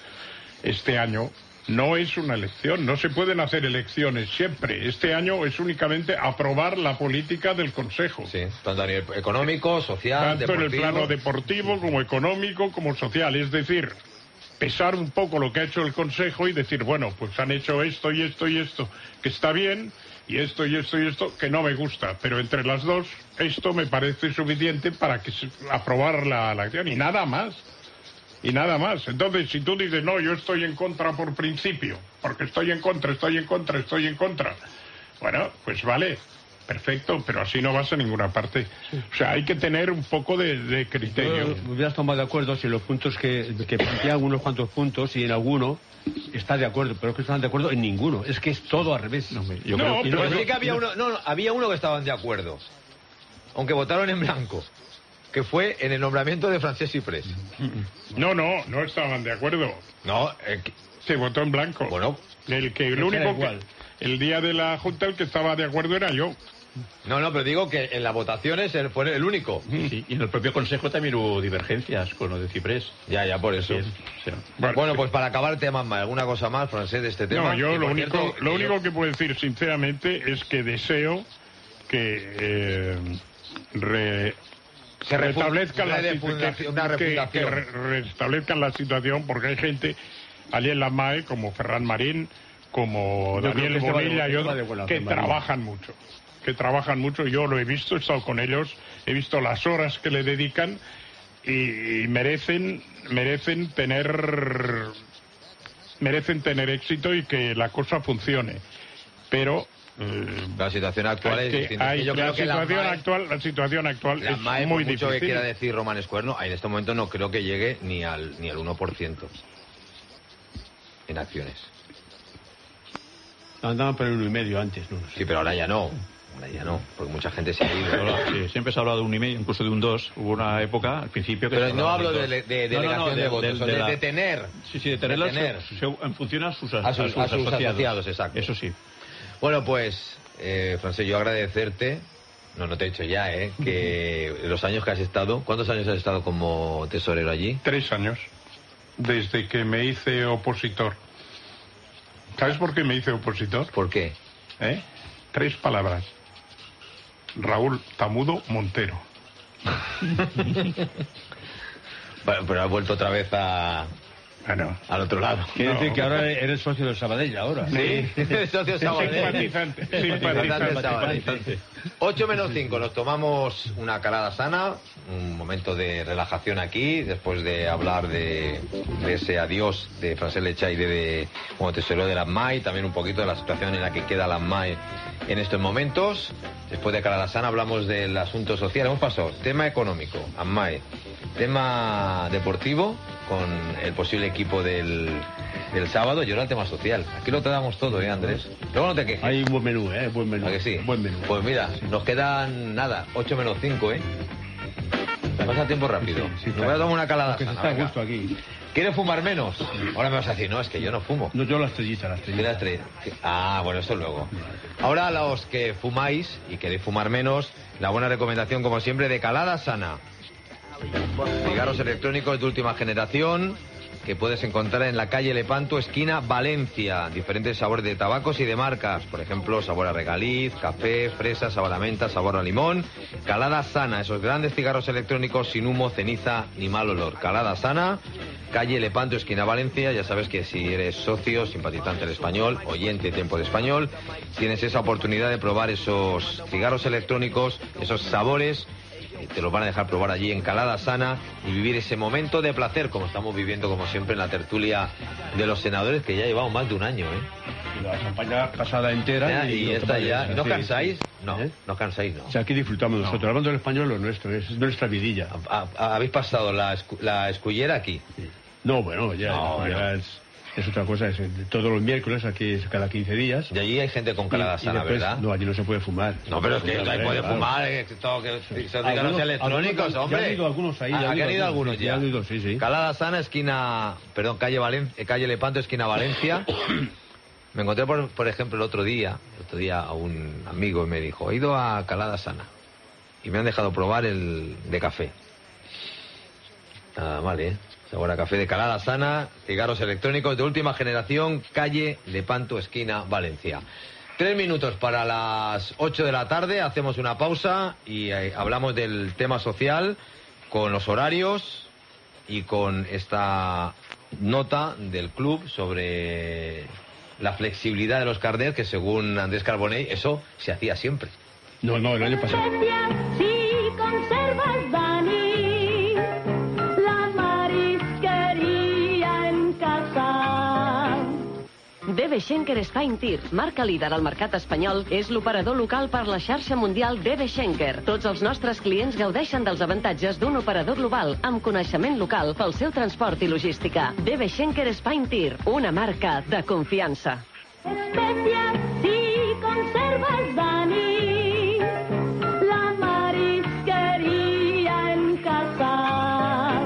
Este año no es una elección, no se pueden hacer elecciones siempre. Este año es únicamente aprobar la política del Consejo. Sí, tanto a nivel económico, social, Tanto en el deportivo. plano deportivo como económico como social. Es decir, pesar un poco lo que ha hecho el Consejo y decir, bueno, pues han hecho esto y esto y esto, que está bien, y esto y esto y esto, que no me gusta. Pero entre las dos, esto me parece suficiente para que se, aprobar la, la acción y nada más. Y nada más. Entonces, si tú dices, no, yo estoy en contra por principio, porque estoy en contra, estoy en contra, estoy en contra, bueno, pues vale, perfecto, pero así no vas a ninguna parte. O sea, hay que tener un poco de, de criterio. Yo hubiera estado más de acuerdo si los puntos que, que plantean unos cuantos puntos y en alguno está de acuerdo, pero es que no están de acuerdo en ninguno. Es que es todo al revés. No, hombre, yo No, creo que... Pero pero- sí que había uno, no, no, había uno que estaban de acuerdo, aunque votaron en blanco, que fue en el nombramiento de Francesc Ciprés. No, no, no estaban de acuerdo. No, eh, que- Se votó en blanco. bueno, El que el Pero era único igual. que el día de la junta el que estaba de acuerdo era yo. no, no, pero digo que en las votaciones él fue el único. Sí, y en el propio Consejo también hubo divergencias con lo de Ciprés. Ya, ya, por eso. Sí, o sea, Bueno, pues para acabar el tema, ¿alguna cosa más, Francesc, de este tema? No, yo Y, lo por único, cierto, lo yo- único que puedo decir sinceramente es que deseo que eh, re- Se refu- restablezcan la, refundación- situ- que- una que- que refundación. re- restablezcan la situación porque hay gente allí en la M A E como Ferran Marín, como Yo creo Daniel que se va de- Bonilla y se va otros de vuelo, que Ferran Marín. trabajan mucho, que trabajan mucho. Yo lo he visto, he estado con ellos, he visto las horas que le dedican y, y merecen merecen tener merecen tener éxito y que la cosa funcione. Pero eh, La situación actual hay es que- distinta. Es que hay- yo la creo que la situación M A E actual, la situación actual La es M A E, muy por mucho que difícil. quiera decir Román Escuerno, en este momento no creo que llegue ni al ni al uno por ciento en acciones. Andaban por el uno y medio antes, ¿no? Sí, pero ahora ya no. Ahora ya no, porque mucha gente se ha ido. Ahora, sí, siempre se ha hablado de un y medio, incluso de un dos. Hubo una época, al principio, que Pero se no hablaba hablo de, dos. de- de No, no, delegación no, de, votos, de- son de de, la- de tener. Sí, sí, de tenerla de tener. se- se- en función a sus, A sus- a sus asociados, exacto. Eso sí. Bueno, pues, eh, Francesc, yo agradecerte. No, no te he dicho ya, ¿eh? Que los años que has estado. ¿Cuántos años has estado como tesorero allí? Tres años, desde que me hice opositor. ¿Sabes por qué me hice opositor? ¿Por qué? ¿Eh? Tres palabras. Raúl Tamudo Montero. Bueno, pero has vuelto otra vez a. Ah, no. Al otro lado. Quiere No. decir que ahora eres socio del Sabadell, ahora. Sí, socio Sabadell. Simpatizante, Simpatizante simpatizante. Sabadell. ocho menos cinco, nos tomamos una calada sana, un momento de relajación aquí, después de hablar de, de ese adiós de Francesc Lechaide de, como tesorero de la M A I, también un poquito de la situación en la que queda la M A I en estos momentos. Después de calada sana hablamos del asunto social. Hemos pasado tema económico, A M A I, tema deportivo, con el posible equipo del, del sábado, y ahora el tema social. Aquí lo tratamos todo, ¿eh, Andrés? Luego no te quejes. Hay un buen menú, ¿eh? Buen menú. ¿A que sí? Buen menú. Pues mira, nos quedan nada, ocho menos cinco, ¿eh? Pasa tiempo rápido. Sí, sí, Me voy a tomar una calada Que se sana, está a venga. gusto aquí. ¿Quieres fumar menos? Ahora me vas a decir, no, es que yo no fumo. No, yo la estrellita, la Mira, estrellita. estre- Ah, bueno, eso luego. Ahora a los que fumáis y queréis fumar menos, la buena recomendación, como siempre, de calada sana. Cigarros electrónicos de última generación que puedes encontrar en la calle Lepanto, esquina Valencia. Diferentes sabores de tabacos y de marcas. Por ejemplo, sabor a regaliz, café, fresa, sabor a menta, sabor a limón. Calada sana, esos grandes cigarros electrónicos sin humo, ceniza ni mal olor. Calada sana, calle Lepanto, esquina Valencia. Ya sabes que si eres socio, simpatizante del Español, oyente Tiempo de Español, tienes esa oportunidad de probar esos cigarros electrónicos, esos sabores. Te los van a dejar probar allí en Calada Sana y vivir ese momento de placer, como estamos viviendo, como siempre, en la tertulia de los senadores, que ya llevamos más de un año, ¿eh? La campaña pasada entera. Ya, y lo esta tomamos ya. así, ¿No sí. cansáis? No, ¿Eh? no cansáis, no. O sea, aquí disfrutamos nosotros. Hablando del español, lo nuestro, es nuestra vidilla. Ha- ha- Habéis pasado la, escu- la escullera aquí. No, bueno, ya, No, ya bueno. es, es otra cosa. Es, eh, todos los miércoles, aquí es cada quince días. Y allí hay gente con Calada Y- y Sana, después- ¿verdad? No, allí no se puede fumar. No, pero es que Hombre, ahí puede claro. fumar, eh, que todo, que se digan Algunos- los electrónicos, algunos- hombre. ya han ido algunos ahí, Ah, ya han aquí ido han ido algunos, algunos sí, ya. ya han ido, sí, sí. Calada Sana, esquina, perdón, calle Valen- eh, calle Lepanto, esquina Valencia. Me encontré, por, por ejemplo, el otro día, el otro día a un amigo y me dijo, he ido a Calada Sana y me han dejado probar el de café. Nada mal, ¿eh? Sabor a café de Calada Sana, cigarros electrónicos de última generación, calle Lepanto, esquina Valencia. Tres minutos para las ocho de la tarde, hacemos una pausa y eh, hablamos del tema social con los horarios y con esta nota del club sobre la flexibilidad de los carnets, que según Andrés Carbonell, eso se hacía siempre. No, no, el año pasado. Especial si conservas, Dani, la marisquería en casa. D B Schenker Spine Tir, marca líder al mercat espanyol, és l'operador local per la xarxa mundial D B Schenker. Tots els nostres clients gaudeixen dels avantatges d'un operador global amb coneixement local pel seu transport i logística. D B Schenker Spine Tir, una marca de confiança. Especial si conservas, Dani, la marisquería en casa.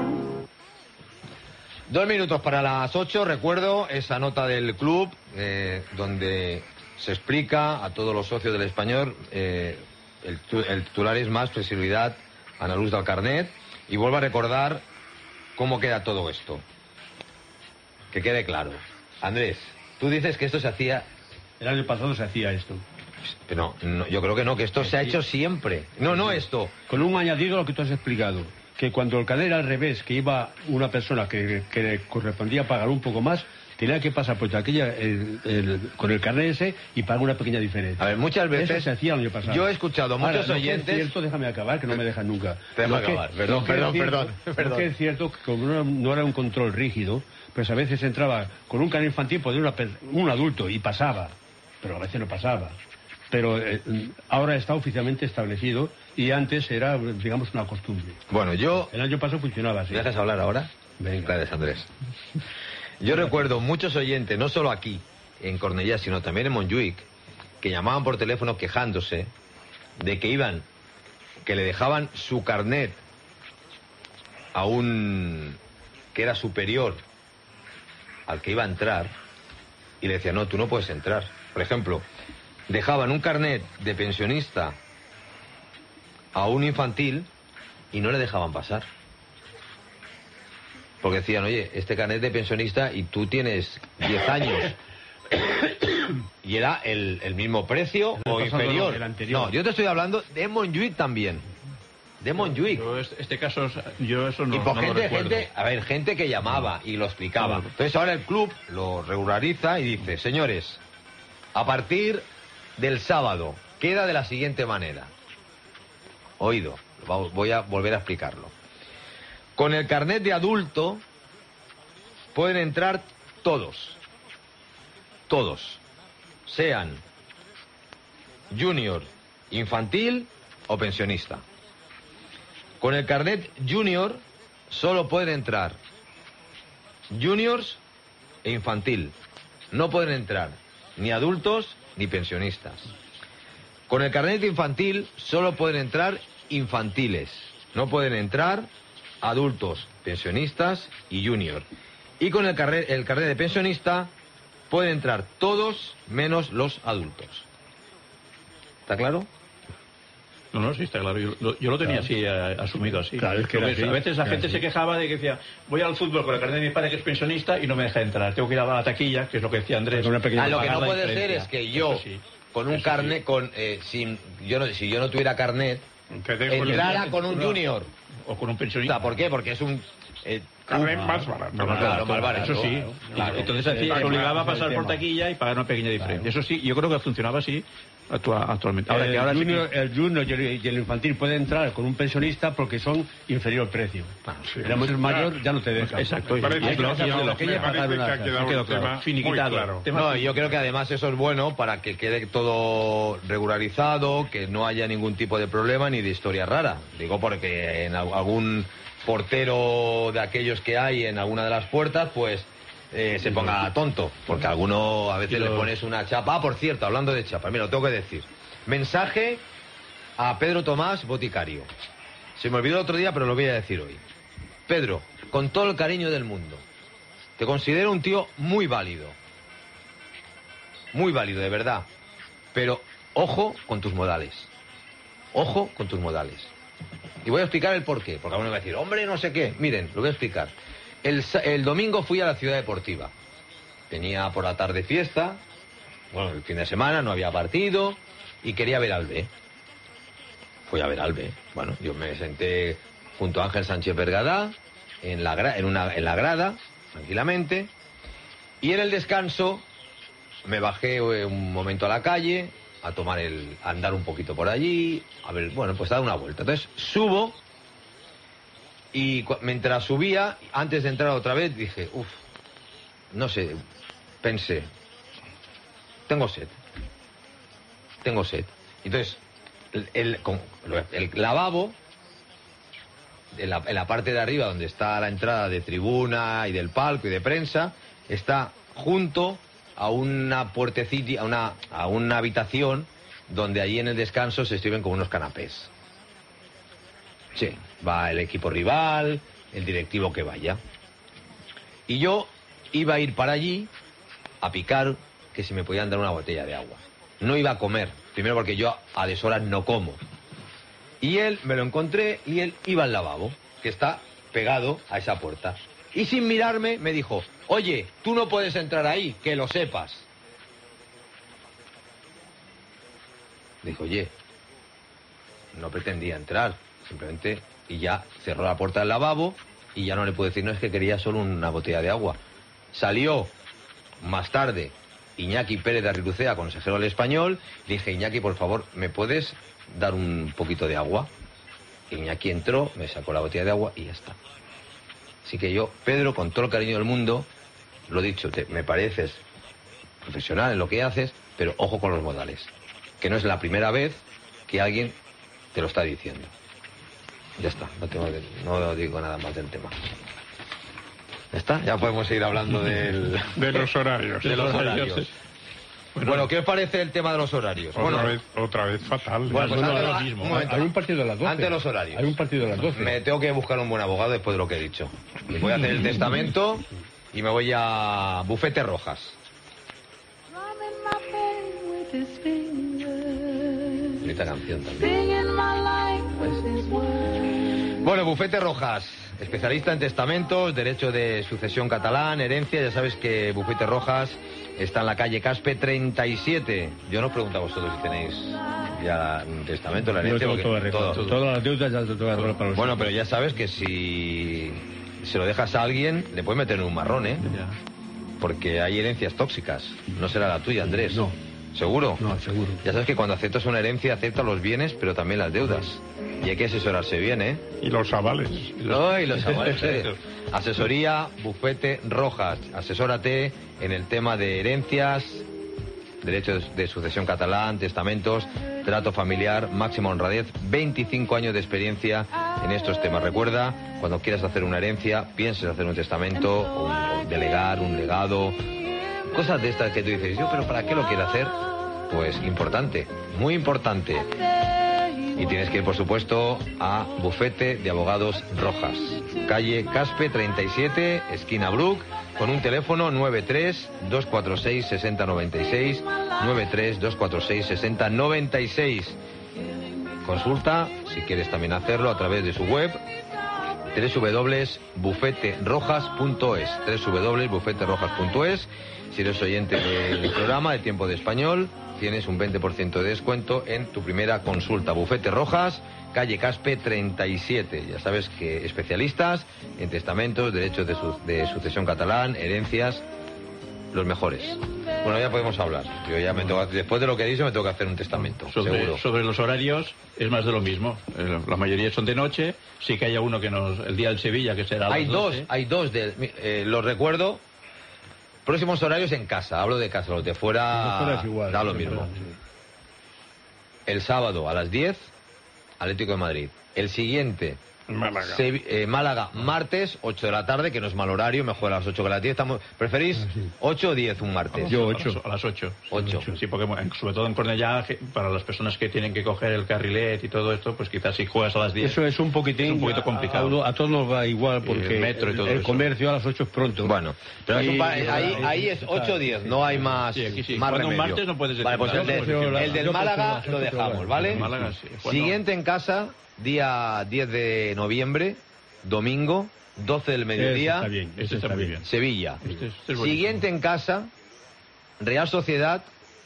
Dos minutos para las ocho, recuerdo esa nota del club eh, donde se explica a todos los socios del Español, eh, el, tu- el titular es más flexibilidad a la luz del carnet, y vuelvo a recordar cómo queda todo esto. Que quede claro. Andrés, tú dices que esto se hacía, El año pasado se hacía esto. pero no, no, yo creo que no, que esto se ha hecho siempre. No, no esto. Con un añadido a lo que tú has explicado. Que cuando el carnet era al revés, que iba una persona que, que le correspondía pagar un poco más, tenía que pasar por aquella, el- el- con el carnet ese y pagar una pequeña diferencia. A ver, muchas veces Eso se hacía el año pasado. yo he escuchado a Ahora, muchos lo que es oyentes. cierto, déjame acabar, que no me dejan nunca. Déjame Lo que- acabar, perdón, lo que perdón, es cierto- perdón, perdón. Lo que es cierto que como no, no era un control rígido, pues a veces entraba con un carnet infantil, pues de una per- un adulto, y pasaba, pero a veces no pasaba. Pero eh, ahora está oficialmente establecido y antes era, digamos, una costumbre. Bueno, yo El año pasado funcionaba así. ¿Me dejas hablar ahora? Venga. Gracias, Andrés. Yo recuerdo muchos oyentes, no solo aquí, en Cornellá, sino también en Montjuic, que llamaban por teléfono quejándose de que iban, que le dejaban su carnet a un que era superior al que iba a entrar, y le decían, no, tú no puedes entrar. Por ejemplo, dejaban un carnet de pensionista a un infantil y no le dejaban pasar. Porque decían, oye, este carnet de pensionista y tú tienes diez años. Y era el, el mismo precio El o pasado inferior. no, el anterior. No, yo te estoy hablando de Montjuic también. de Montjuic. Yo este, este caso, yo eso no, y por no gente, lo recuerdo. gente, a ver, gente que llamaba y lo explicaba. Claro. Entonces ahora el club lo regulariza y dice, señores, a partir del sábado queda de la siguiente manera. Oído, voy a volver a explicarlo. Con el carnet de adulto pueden entrar todos, todos, sean junior, infantil o pensionista. Con el carnet junior solo pueden entrar juniors e infantil. No pueden entrar ni adultos ni pensionistas. Con el carnet infantil solo pueden entrar infantiles. No pueden entrar adultos, pensionistas y junior. Y con el carnet, el carnet de pensionista pueden entrar todos menos los adultos. ¿Está claro? No, no, sí, está claro. Yo, lo- yo lo tenía Claro. así, eh, asumido así. Claro, es que era Porque así. a veces la Era gente así. se quejaba de que decía, voy al fútbol con el carnet de mi padre que es pensionista y no me deja entrar. Tengo que ir a la taquilla, que es lo que decía Andrés. Con una pequeña- Ah, lo que pagar no la puede ser diferencia. es que yo, Eso sí, con un eso carnet, sí. con eh, sin, yo no, si yo no tuviera carnet, Te dejo el- entrara con un No. junior. O con un pensionista. ¿Por qué? Porque es un... eh, carnet un- más barato. No, no, Claro, más barato. Eso sí. Claro. Entonces así, Está se obligaba a claro, pasar el por tema. taquilla y pagar una pequeña diferencia. Eso sí, yo creo que funcionaba así actua- actualmente. Ahora el, que ahora sí que- junior, el junior y el, y el infantil puede entrar con un pensionista porque son inferior precio. sí. El mayor mayor ya no te deja. Exacto. Me parece, Hay que, que no, pasar por me la calle para parece pagar que una ha casa. quedado Quedó un claro. tema muy Finiquitado. claro. Tema No, yo creo que además eso es bueno para que quede todo regularizado, que no haya ningún tipo de problema ni de historia rara. Digo porque en al- algún portero de aquellos que hay en alguna de las puertas, pues eh, se ponga tonto, porque a alguno a veces Y le los- pones una chapa. Ah, por cierto, hablando de chapa, mira, lo tengo que decir. Mensaje a Pedro Tomás, boticario. Se me olvidó el otro día, pero lo voy a decir hoy. Pedro, con todo el cariño del mundo, te considero un tío muy válido. Muy válido, de verdad. Pero ojo con tus modales. Ojo con tus modales. Y voy a explicar el porqué, porque alguno me va a decir, hombre, no sé qué. Miren, lo voy a explicar. El, sa- el domingo fui a la ciudad deportiva. Tenía por la tarde fiesta. Bueno, el fin de semana no había partido y quería ver al B. Fui a ver al B. Bueno, yo me senté junto a Ángel Sánchez Vergadá en la, gra- en una, en la grada, tranquilamente. Y en el descanso me bajé eh, un momento a la calle a tomar el, a andar un poquito por allí, a ver, bueno, pues a dar una vuelta. Entonces subo y cu- mientras subía, antes de entrar otra vez, dije, uff, no sé, pensé, tengo sed, tengo sed. Entonces, el, el- con- el lavabo, en la, en la parte de arriba donde está la entrada de tribuna y del palco y de prensa, está junto a una puertecilla, a una, a una habitación donde allí en el descanso se sirven como unos canapés. Sí, va el equipo rival, el directivo que vaya. Y yo iba a ir para allí a picar que si me podían dar una botella de agua. No iba a comer, primero porque yo a deshoras no como. Y él, me lo encontré y él iba al lavabo, que está pegado a esa puerta. Y sin mirarme me dijo, oye, tú no puedes entrar ahí, que lo sepas. Dijo, oye, no pretendía entrar, simplemente, y ya cerró la puerta del lavabo y ya no le pude decir, no, es que quería solo una botella de agua. Salió más tarde Iñaki Pérez de Arrilucea, consejero del Español, le dije, Iñaki, por favor, ¿me puedes dar un poquito de agua? Iñaki entró, me sacó la botella de agua y ya está. Así que yo, Pedro, con todo el cariño del mundo, lo dicho, te, me pareces profesional en lo que haces, pero ojo con los modales. Que no es la primera vez que alguien te lo está diciendo. Ya está, no, tengo que- no digo nada más del tema. ¿Ya está? Ya podemos seguir hablando del, De los horarios. de los horarios. Bueno, ¿qué os parece el tema de los horarios? Otra, Bueno, vez, otra vez fatal. Bueno, pues No, antes- no, ah, mismo. un momento. Hay un partido de las doce. Antes los horarios. Hay un partido de las doce. Me tengo que buscar un buen abogado después de lo que he dicho. Y voy a hacer el testamento y me voy a Bufete Rojas. Drumming my pain with his fingers, Bonita canción también. singing my life with his words. Bueno, Bufete Rojas. especialista en testamentos, derecho de sucesión catalán, herencia. Ya sabes que Bufete Rojas está en la calle Caspe treinta y siete. Yo no os pregunto a vosotros si tenéis ya un testamento, la herencia. Yo tengo todo arreglado. todo. Todas las deudas ya las tengo arregladas para los Bueno, hijos. pero ya sabes que si se lo dejas a alguien, le puedes meter en un marrón, ¿eh? Ya. Porque hay herencias tóxicas. No será la tuya, Andrés. No. ¿Seguro? No, seguro. Ya sabes que cuando aceptas una herencia, aceptas los bienes, pero también las deudas. Y hay que asesorarse bien, ¿eh? Y los avales. No, y los avales, ¿eh? Asesoría Bufete Rojas. Asesórate en el tema de herencias, derecho de sucesión catalán, testamentos, trato familiar, máxima honradez, veinticinco años de experiencia en estos temas. Recuerda, cuando quieras hacer una herencia, pienses hacer un testamento, o un, o delegar, un legado, cosas de estas que tú dices, yo, pero ¿para qué lo quiero hacer? Pues importante, muy importante. Y tienes que ir, por supuesto, a Bufete de Abogados Rojas, calle Caspe treinta y siete, esquina Bruc, con un teléfono nueve tres dos cuatro seis seis cero nueve seis, nueve tres dos cuatro seis seis cero nueve seis. Consulta, si quieres también hacerlo, a través de su web, doble u doble u doble u punto bufete rojas punto es, doble u doble u doble u punto bufete rojas punto es. Si eres oyente del programa de Tiempo de Español, tienes un veinte por ciento de descuento en tu primera consulta. Bufete Rojas, calle Caspe treinta y siete. Ya sabes que especialistas en testamentos, derechos de, su de sucesión catalán, herencias, los mejores. Bueno, ya podemos hablar. Yo ya me tengo, después de lo que he dicho, me tengo que hacer un testamento, sobre, seguro. sobre los horarios es más de lo mismo. Eh, La mayoría son de noche. Sí que haya uno que nos... El día del Sevilla, que será a las Hay dos, doce. hay dos. De, eh, los recuerdo. Próximos horarios en casa. Hablo de casa. Los de fuera, Los de fuera es igual, da lo sí, mismo. sí. El sábado a las diez, Atlético de Madrid. El siguiente, Málaga. Sevi- eh, Málaga, martes, ocho de la tarde, que no es mal horario, mejor a las ocho que a las diez. Estamos, ¿preferís Ah, sí. ocho o diez un martes? Yo A ocho. las- A las ocho. Ocho. Sí, porque en- sobre todo en Cornellá, que- para las personas que tienen que coger el carrilet y todo esto, pues quizás si juegas a las diez... Eso es un poquitín. Es un poquito complicado. A, a todos nos va igual porque el metro y todo el eso. comercio a las ocho es pronto. Bueno, pero es un Y- pa- ahí, ahí es ocho o diez, no hay más, Sí, aquí sí. más Cuando un remedio. martes no puedes decir Vale, pues el, nada, de- por ejemplo. el del Yo Málaga prefiero lo las ocho dejamos, horas. ¿vale? El Málaga, sí. Bueno. Siguiente en casa, día diez de noviembre, domingo, doce del Ese mediodía, está bien. Este Ese está está muy bien. bien. Sevilla. Este es- este es buenísimo. Siguiente en casa, Real Sociedad,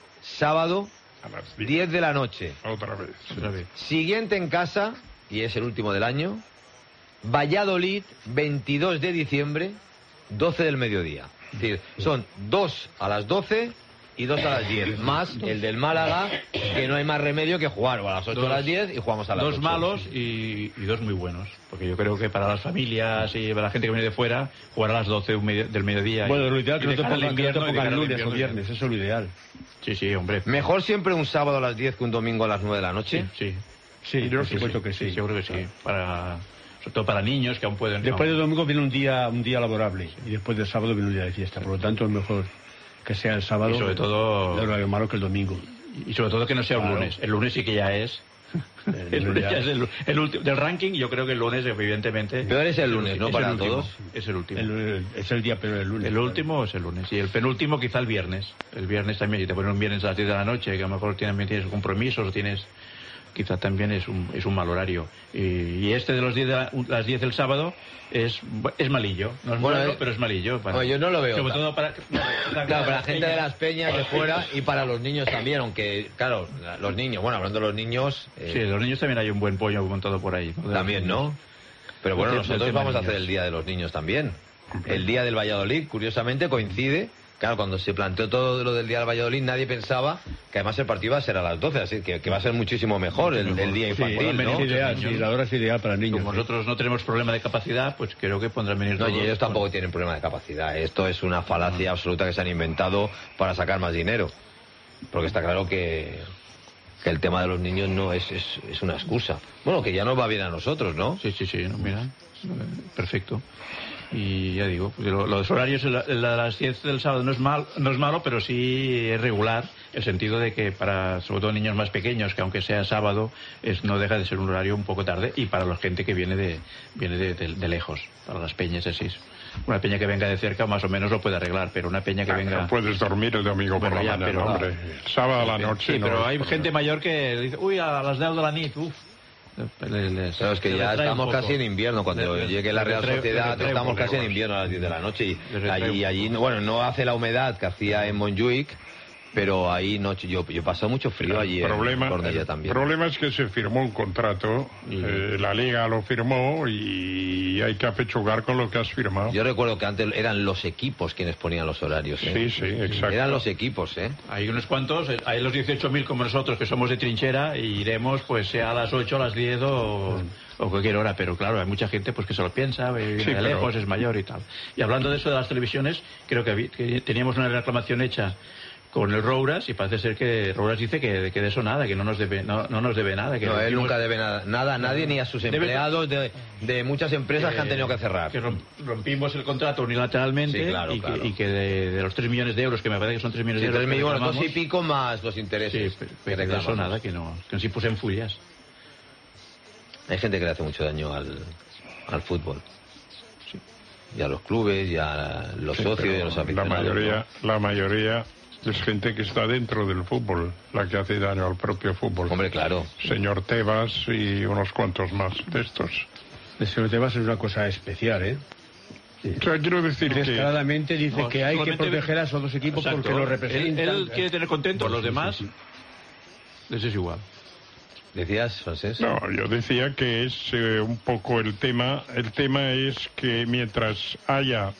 sábado, A las diez. diez de la noche. Otra vez. Otra vez. Siguiente en casa, y es el último del año, Valladolid, veintidós de diciembre, doce del mediodía. Es decir, son dos a las doce y dos a las diez, más el del Málaga, que no hay más remedio que jugar o a las ocho a las diez y jugamos a las Dos ocho. malos y, y dos muy buenos. Porque yo creo que para las familias y para la gente que viene de fuera, jugar a las doce un medio- del mediodía. y- Bueno, lo ideal y que no te de cara al pongan, que no te invierno, y de pongan cara al lunes o invierno, viernes, eso es lo ideal. Sí, sí, hombre. Mejor siempre un sábado a las diez que un domingo a las nueve de la noche. Sí, sí. Sí, por supuesto que sí. Seguro que sí. Para, sobre todo para niños que aún pueden... Después del domingo viene un día un día laborable y después del sábado viene un día de fiesta. Por lo tanto, es mejor que sea el sábado. Y sobre todo- de horario malo que el domingo. Y sobre todo que no sea un Claro. lunes. El lunes sí que ya es... El lunes ya es el, el último del ranking. Yo creo que el lunes, evidentemente... Peor es el lunes, ¿no? es Para el último, todos. Es el último. El- es el día peor el lunes. El último es el lunes. Y el penúltimo quizá el viernes. El viernes también, si te ponen un viernes a las diez de la noche, que a lo mejor tienes, tienes compromisos o tienes... Quizá también es un, es un mal horario. Y, y este de los diez de la- las diez del sábado es, es malillo. No es Bueno, malo, eh, pero es malillo. Para, bueno, yo no lo veo. Sobre todo para... Claro, para la gente de las peñas de fuera y para los niños también, aunque, claro, los niños, bueno, hablando de los niños, eh, Sí, los niños también hay un buen pollo montado por ahí. ¿no? también, ¿no? Pero bueno, Del- del nosotros tema vamos a niños. hacer el Día de los Niños también. El Día del Valladolid, curiosamente, coincide. Claro, cuando se planteó todo lo del Día del Valladolid, nadie pensaba que además el partido iba a ser a las doce, así que, que va a ser muchísimo mejor el, el día Sí, infantil, bueno, ¿no? es ideal, sí, la hora es ideal para niños. Como nosotros no tenemos problema de capacidad, pues creo que pondrán venir No, todos. y ellos tampoco tienen problema de capacidad. Esto es una falacia absoluta que se han inventado para sacar más dinero. Porque está claro que, que el tema de los niños no es, es, es una excusa. Bueno, que ya nos va bien a nosotros, ¿no? Sí, sí, sí, no, mira, eh, perfecto. Y ya digo, pues lo- los horarios, la, la de las diez del sábado no es, mal, no es malo, pero sí es regular, el sentido de que para, sobre todo niños más pequeños, que aunque sea sábado, es, no deja de ser un horario un poco tarde, y para la gente que viene de, viene de, de- de lejos, para las peñas así. Una peña que venga de cerca más o menos lo puede arreglar, pero una peña que Ah, venga... No puedes dormir el domingo por Bueno, la ya, mañana, pero- hombre. Sábado a la noche. Sí, no pero es hay problema. gente mayor que dice, uy, a las diez de la nit, uff. Les, Claro, es que ya estamos casi en invierno. Cuando les, llegue la Real Sociedad estamos casi en invierno a las diez de la noche. Y allí, allí, bueno, no hace la humedad que hacía en Montjuic, pero ahí no, yo, yo he pasado mucho frío allí problema, en Cornellà también. El problema es que se firmó un contrato, y... eh, la Liga lo firmó y hay que apechugar con lo que has firmado. Yo recuerdo que antes eran los equipos quienes ponían los horarios. ¿eh? Sí, sí, exacto. Eran los equipos, ¿eh? Hay unos cuantos, hay los dieciocho mil como nosotros que somos de trinchera y iremos pues sea a las ocho, a las diez o... o cualquier hora, pero claro, hay mucha gente pues que se lo piensa, viene sí, de pero... lejos, es mayor y tal. Y hablando de eso de las televisiones, creo que, que teníamos una reclamación hecha con el Rouras y parece ser que Rouras dice que, que de eso nada, que no nos debe, no, no nos debe nada. Que no, él decimos... nunca debe nada, nada a nadie ni a sus empleados de, de muchas empresas que, que han tenido que cerrar. Que rompimos el contrato unilateralmente sí, claro, y, claro. Que, y que de, de los tres millones de euros, que me parece que son tres millones sí, de euros. tres millones, dos y pico más los intereses. Sí, pero de eso nada, que no, que nos sí puse en furias. Hay gente que le hace mucho daño al, al fútbol. Sí. Y a los clubes, y a los sí, socios, y a los aficionados. La mayoría, ¿no? La mayoría es gente que está dentro del fútbol, la que hace daño al propio fútbol. Hombre, claro. Señor Tebas y unos cuantos más de estos. El señor Tebas es una cosa especial, ¿eh? Sí. O sea, quiero decir que... Descaradamente dice no, que hay que proteger a esos dos equipos exacto. porque los representan. Él, él quiere tener contentos a los demás, sí, sí, sí. Les es igual. ¿Decías, Francés? No, yo decía que es eh, un poco el tema. El tema es que mientras haya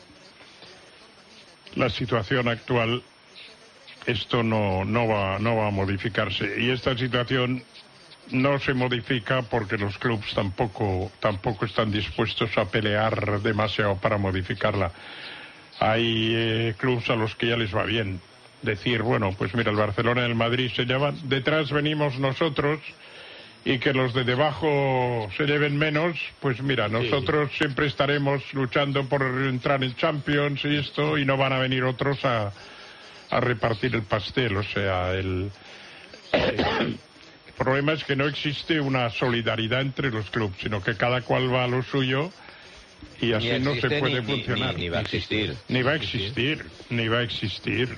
la situación actual, esto no, no, va, no va a modificarse. Y esta situación no se modifica porque los clubes tampoco, tampoco están dispuestos a pelear demasiado para modificarla. Hay eh, clubes a los que ya les va bien decir, bueno, pues mira, el Barcelona y el Madrid se llevan, detrás venimos nosotros... y que los de debajo se lleven menos, pues mira, nosotros sí. siempre estaremos luchando por entrar en Champions y esto, y no van a venir otros a, a repartir el pastel. O sea, el, el problema es que no existe una solidaridad entre los clubes, sino que cada cual va a lo suyo y así ni no se puede ni, funcionar. Ni, ni va a existir. Ni va a existir, ni va a existir.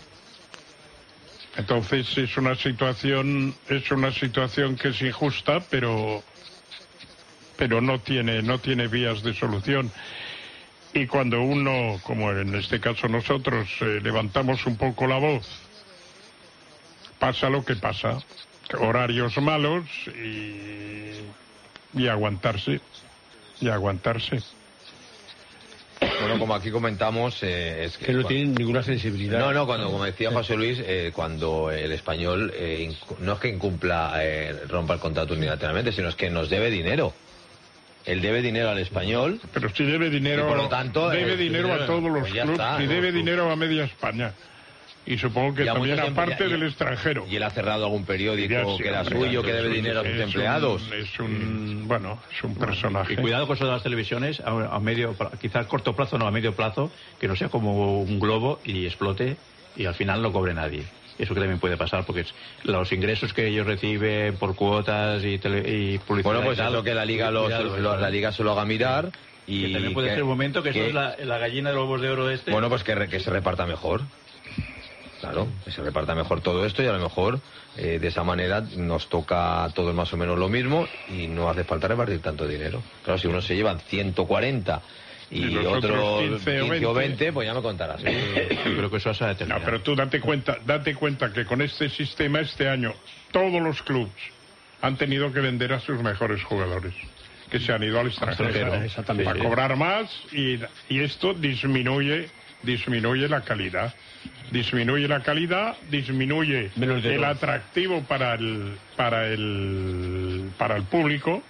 Entonces es una situación es una situación que es injusta, pero pero no tiene no tiene vías de solución. Y cuando uno, como en este caso nosotros, eh, levantamos un poco la voz, pasa lo que pasa, horarios malos y y aguantarse y aguantarse. Bueno, como aquí comentamos... Eh, es que, que no cuando... tienen ninguna sensibilidad. No, no, cuando, como decía José Luis, eh, cuando el español eh, no es que incumpla, eh, rompa el contrato unilateralmente, sino es que nos debe dinero. Él debe dinero al español. Pero si debe dinero, por lo tanto, debe eh, dinero, dinero a todos los pues clubes, está, si ¿no? debe dinero a media España. Y supongo que ya también aparte ya, del extranjero. Y él ha cerrado algún periódico ya, sí, que era hombre, suyo, que debe un, dinero a sus es empleados. Un, es un, bueno, es un personaje. Y cuidado con eso de las televisiones, a, a medio, quizá a corto plazo, no, a medio plazo, que no sea como un globo y explote y al final no cobre nadie. Eso que también puede pasar, porque es, los ingresos que ellos reciben por cuotas y, tele, y publicidad... Bueno, pues y tal, eso que la Liga, los, cuidado, lo, la Liga se lo haga mirar... Y que también puede que, ser un momento que, que eso es la, la gallina de los huevos de oro este... Bueno, pues que, que se reparta mejor. Claro, que se reparta mejor todo esto y a lo mejor eh, de esa manera nos toca a todos más o menos lo mismo y no hace falta repartir tanto dinero. Claro, si uno se lleva ciento cuarenta y, y otros quince o veinte, pues ya me contarás. Creo que eso se ha determinado. No, pero tú date cuenta, date cuenta que con este sistema este año todos los clubes han tenido que vender a sus mejores jugadores, que se han ido al extranjero para cobrar más y, y esto disminuye disminuye la calidad. Disminuye la calidad, disminuye el atractivo para el para el para el público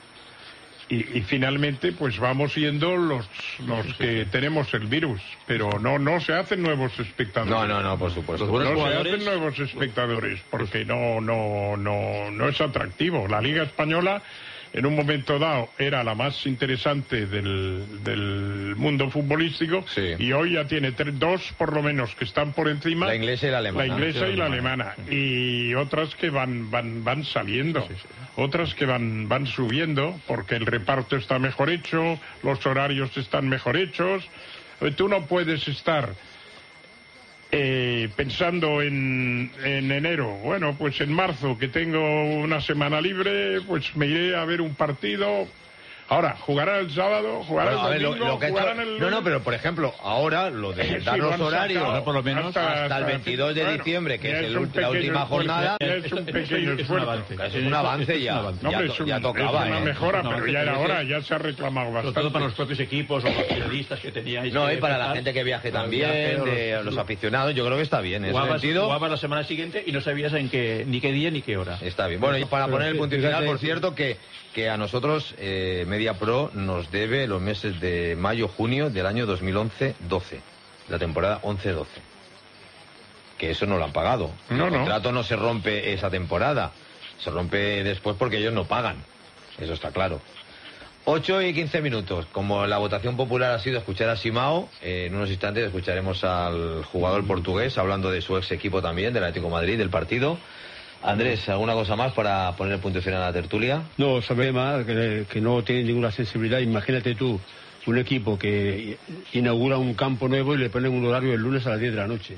y, y finalmente pues vamos siendo los los que tenemos el virus, pero no no se hacen nuevos espectadores. No, no, no, por supuesto. No jugadores... se hacen nuevos espectadores porque no no no no es atractivo. La Liga Española en un momento dado era la más interesante del, del mundo futbolístico, sí. Y hoy ya tiene tres, dos por lo menos que están por encima. La inglesa y la alemana. La inglesa y la alemana. Y otras que van van van saliendo. Sí, sí. Otras que van van subiendo porque el reparto está mejor hecho, los horarios están mejor hechos. Tú no puedes estar eh, pensando en, en enero, bueno, pues en marzo, que tengo una semana libre, pues me iré a ver un partido. Ahora, jugarán el sábado, jugarán Bueno, a el ver, lo- domingo, lo que ha jugarán hecho- el... No, no, pero por ejemplo, ahora lo de Sí, dar lo los han horarios sacado por lo menos hasta- hasta el hasta- veintidós de bueno, diciembre, que ya es el un ulti- la pequeño última esfuerzo, jornada, ya es un pequeño es un esfuerzo. avance. es un avance ya. un avance. No, Ya, hombre, to- es, un- ya es tocaba, una ¿eh? mejora, No, pero que ya era parece- hora, ya se ha reclamado Sobre bastante. todo para los propios equipos o los periodistas que teníais. No, que y para la tal. gente que viaje Para el también, viaje, o de los- los aficionados, yo creo que está bien. En ese Jugabas, sentido, jugabas la semana siguiente y no sabías en qué, ni qué día ni qué hora. está bien. Bueno, y para Pero poner el sí, punto y final, fíjate- por cierto, que, que a nosotros eh, Media Pro nos debe los meses de mayo, junio del año dos mil once doce, la temporada once doce. Que eso no lo han pagado. No, el no. contrato no se rompe esa temporada, se rompe después porque ellos no pagan. Eso está claro. ocho y quince minutos. Como la votación popular ha sido escuchar a Simao, eh, en unos instantes escucharemos al jugador portugués hablando de su ex equipo también, del Atlético de Madrid, del partido. Andrés, ¿alguna cosa más para poner el punto y final a la tertulia? No, sobre el tema que, que no tiene ninguna sensibilidad. Imagínate tú, un equipo que inaugura un campo nuevo y le ponen un horario el lunes a las diez de la noche.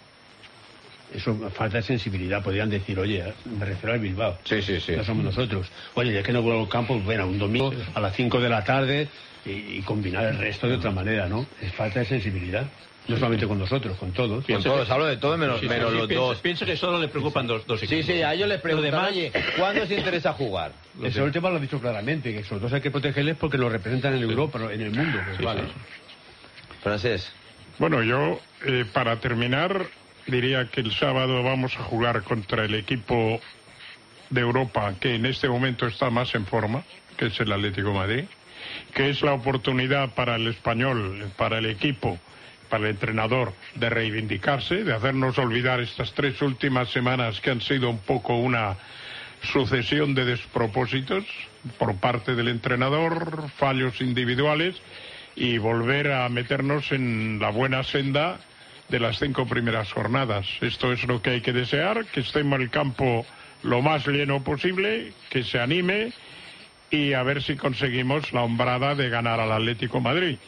Eso, falta de sensibilidad. Podrían decir, oye, me refiero al Bilbao. Sí, sí, sí. No somos nosotros. Oye, ya que inaugura un campo, bueno, un domingo a las cinco de la tarde y, y combinar el resto de otra manera, ¿no? Es falta de sensibilidad. No solamente con nosotros, con todos. Con todos, hablo de todo menos, Sí, sí, menos sí, los piensa, dos. Piensa que solo le preocupan dos, dos Sí, equipos. sí, a ellos les preguntan, demás- oye, ¿cuándo os interesa jugar? Ese último lo ha dicho claramente, que sobre todo hay que protegerles porque nos representan en Europa, en el mundo. Pues Sí, vale. sí. Francés. Bueno, yo, eh, para terminar, diría que el sábado vamos a jugar contra el equipo de Europa que en este momento está más en forma, que es el Atlético de Madrid, que es la oportunidad para el español, para el equipo, para el entrenador, de reivindicarse, de hacernos olvidar estas tres últimas semanas que han sido un poco una sucesión de despropósitos por parte del entrenador, fallos individuales, y volver a meternos en la buena senda de las cinco primeras jornadas. Esto es lo que hay que desear, que estemos el campo lo más lleno posible, que se anime y a ver si conseguimos la hombrada de ganar al Atlético de Madrid.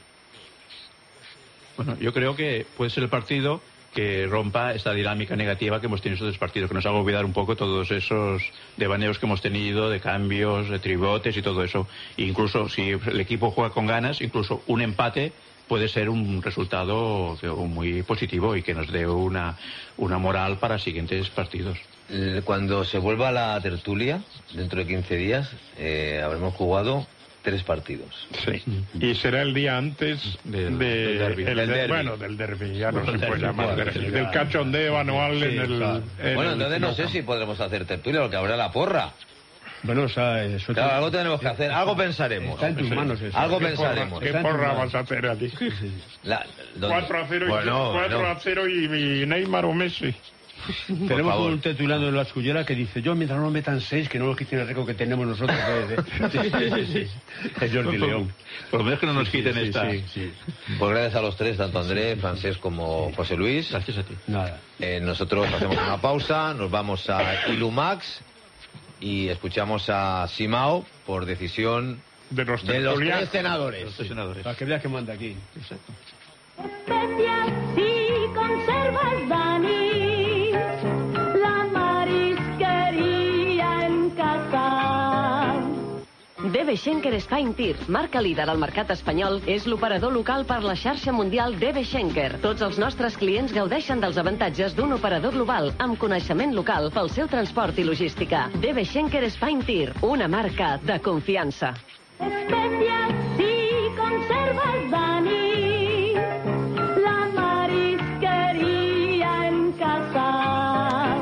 Bueno, yo creo que puede ser el partido que rompa esta dinámica negativa que hemos tenido estos tres partidos, que nos haga olvidar un poco todos esos devaneos que hemos tenido, de cambios, de tribotes y todo eso. E incluso si el equipo juega con ganas, incluso un empate puede ser un resultado que- muy positivo y que nos dé una, una moral para siguientes partidos. Eh, Cuando se vuelva a la tertulia, dentro de quince días, eh, habremos jugado tres partidos. Sí. Y será el día antes Del- de- del derbi. el Del de- derbi. bueno, del derbi, ya no Bueno, se del puede derbi, llamar claro, derbi, sí, del claro. cachondeo anual Sí, en el... claro. en Bueno, el- entonces no sé si podremos hacer tertulia, porque habrá la porra. Bueno, o sea, eso Claro, algo tenemos que hacer, algo pensaremos. está en tus manos eso. Algo ¿Qué porra- pensaremos. ¿Qué Está en tus porra manos. vas a hacer a ti? La- ¿dónde? cuatro a cero y, Bueno, cuatro bueno. a cero y, y Neymar o Messi. Tenemos favor. un tertuliano en la escullera que dice, yo mientras no metan seis, que no los quiten el récord que tenemos nosotros. de- de- sí, sí, sí. Es Jordi León. Por lo menos que no nos quiten Sí, esta... sí, sí. Pues gracias a los tres, tanto Andrés, Francés como José Luis. Gracias a ti. Nada. Eh, nosotros hacemos una pausa, nos vamos a Ilumax y escuchamos a Simao por decisión De los de los tertulianos. tres senadores. Los senadores. Para que veas que manda aquí. Exacto. Especial si conservas Dani, la marisquería en casa. D B Schenker Spine Tir, marca líder al mercat espanyol, és l'operador local per la xarxa mundial D B Schenker. Tots els nostres clients gaudeixen dels avantatges d'un operador global amb coneixement local pel seu transport i logística. D B Schenker Spine Tir, una marca de confiança. Especial si conservas Dani, la marisquería en casa.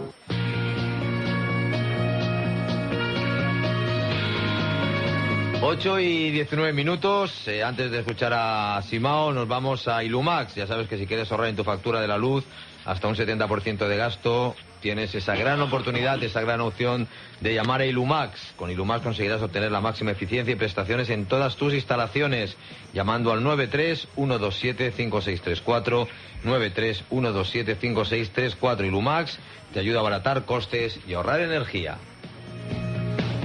ocho y diecinueve minutos. Eh, antes de escuchar a Simao, nos vamos a Ilumax. Ya sabes que si quieres ahorrar en tu factura de la luz hasta un setenta por ciento de gasto, tienes esa gran oportunidad, esa gran opción de llamar a Ilumax. Con Ilumax conseguirás obtener la máxima eficiencia y prestaciones en todas tus instalaciones, llamando al nueve tres uno dos siete cinco seis tres cuatro, nueve tres uno dos siete cinco seis tres cuatro. Ilumax te ayuda a abaratar costes y ahorrar energía.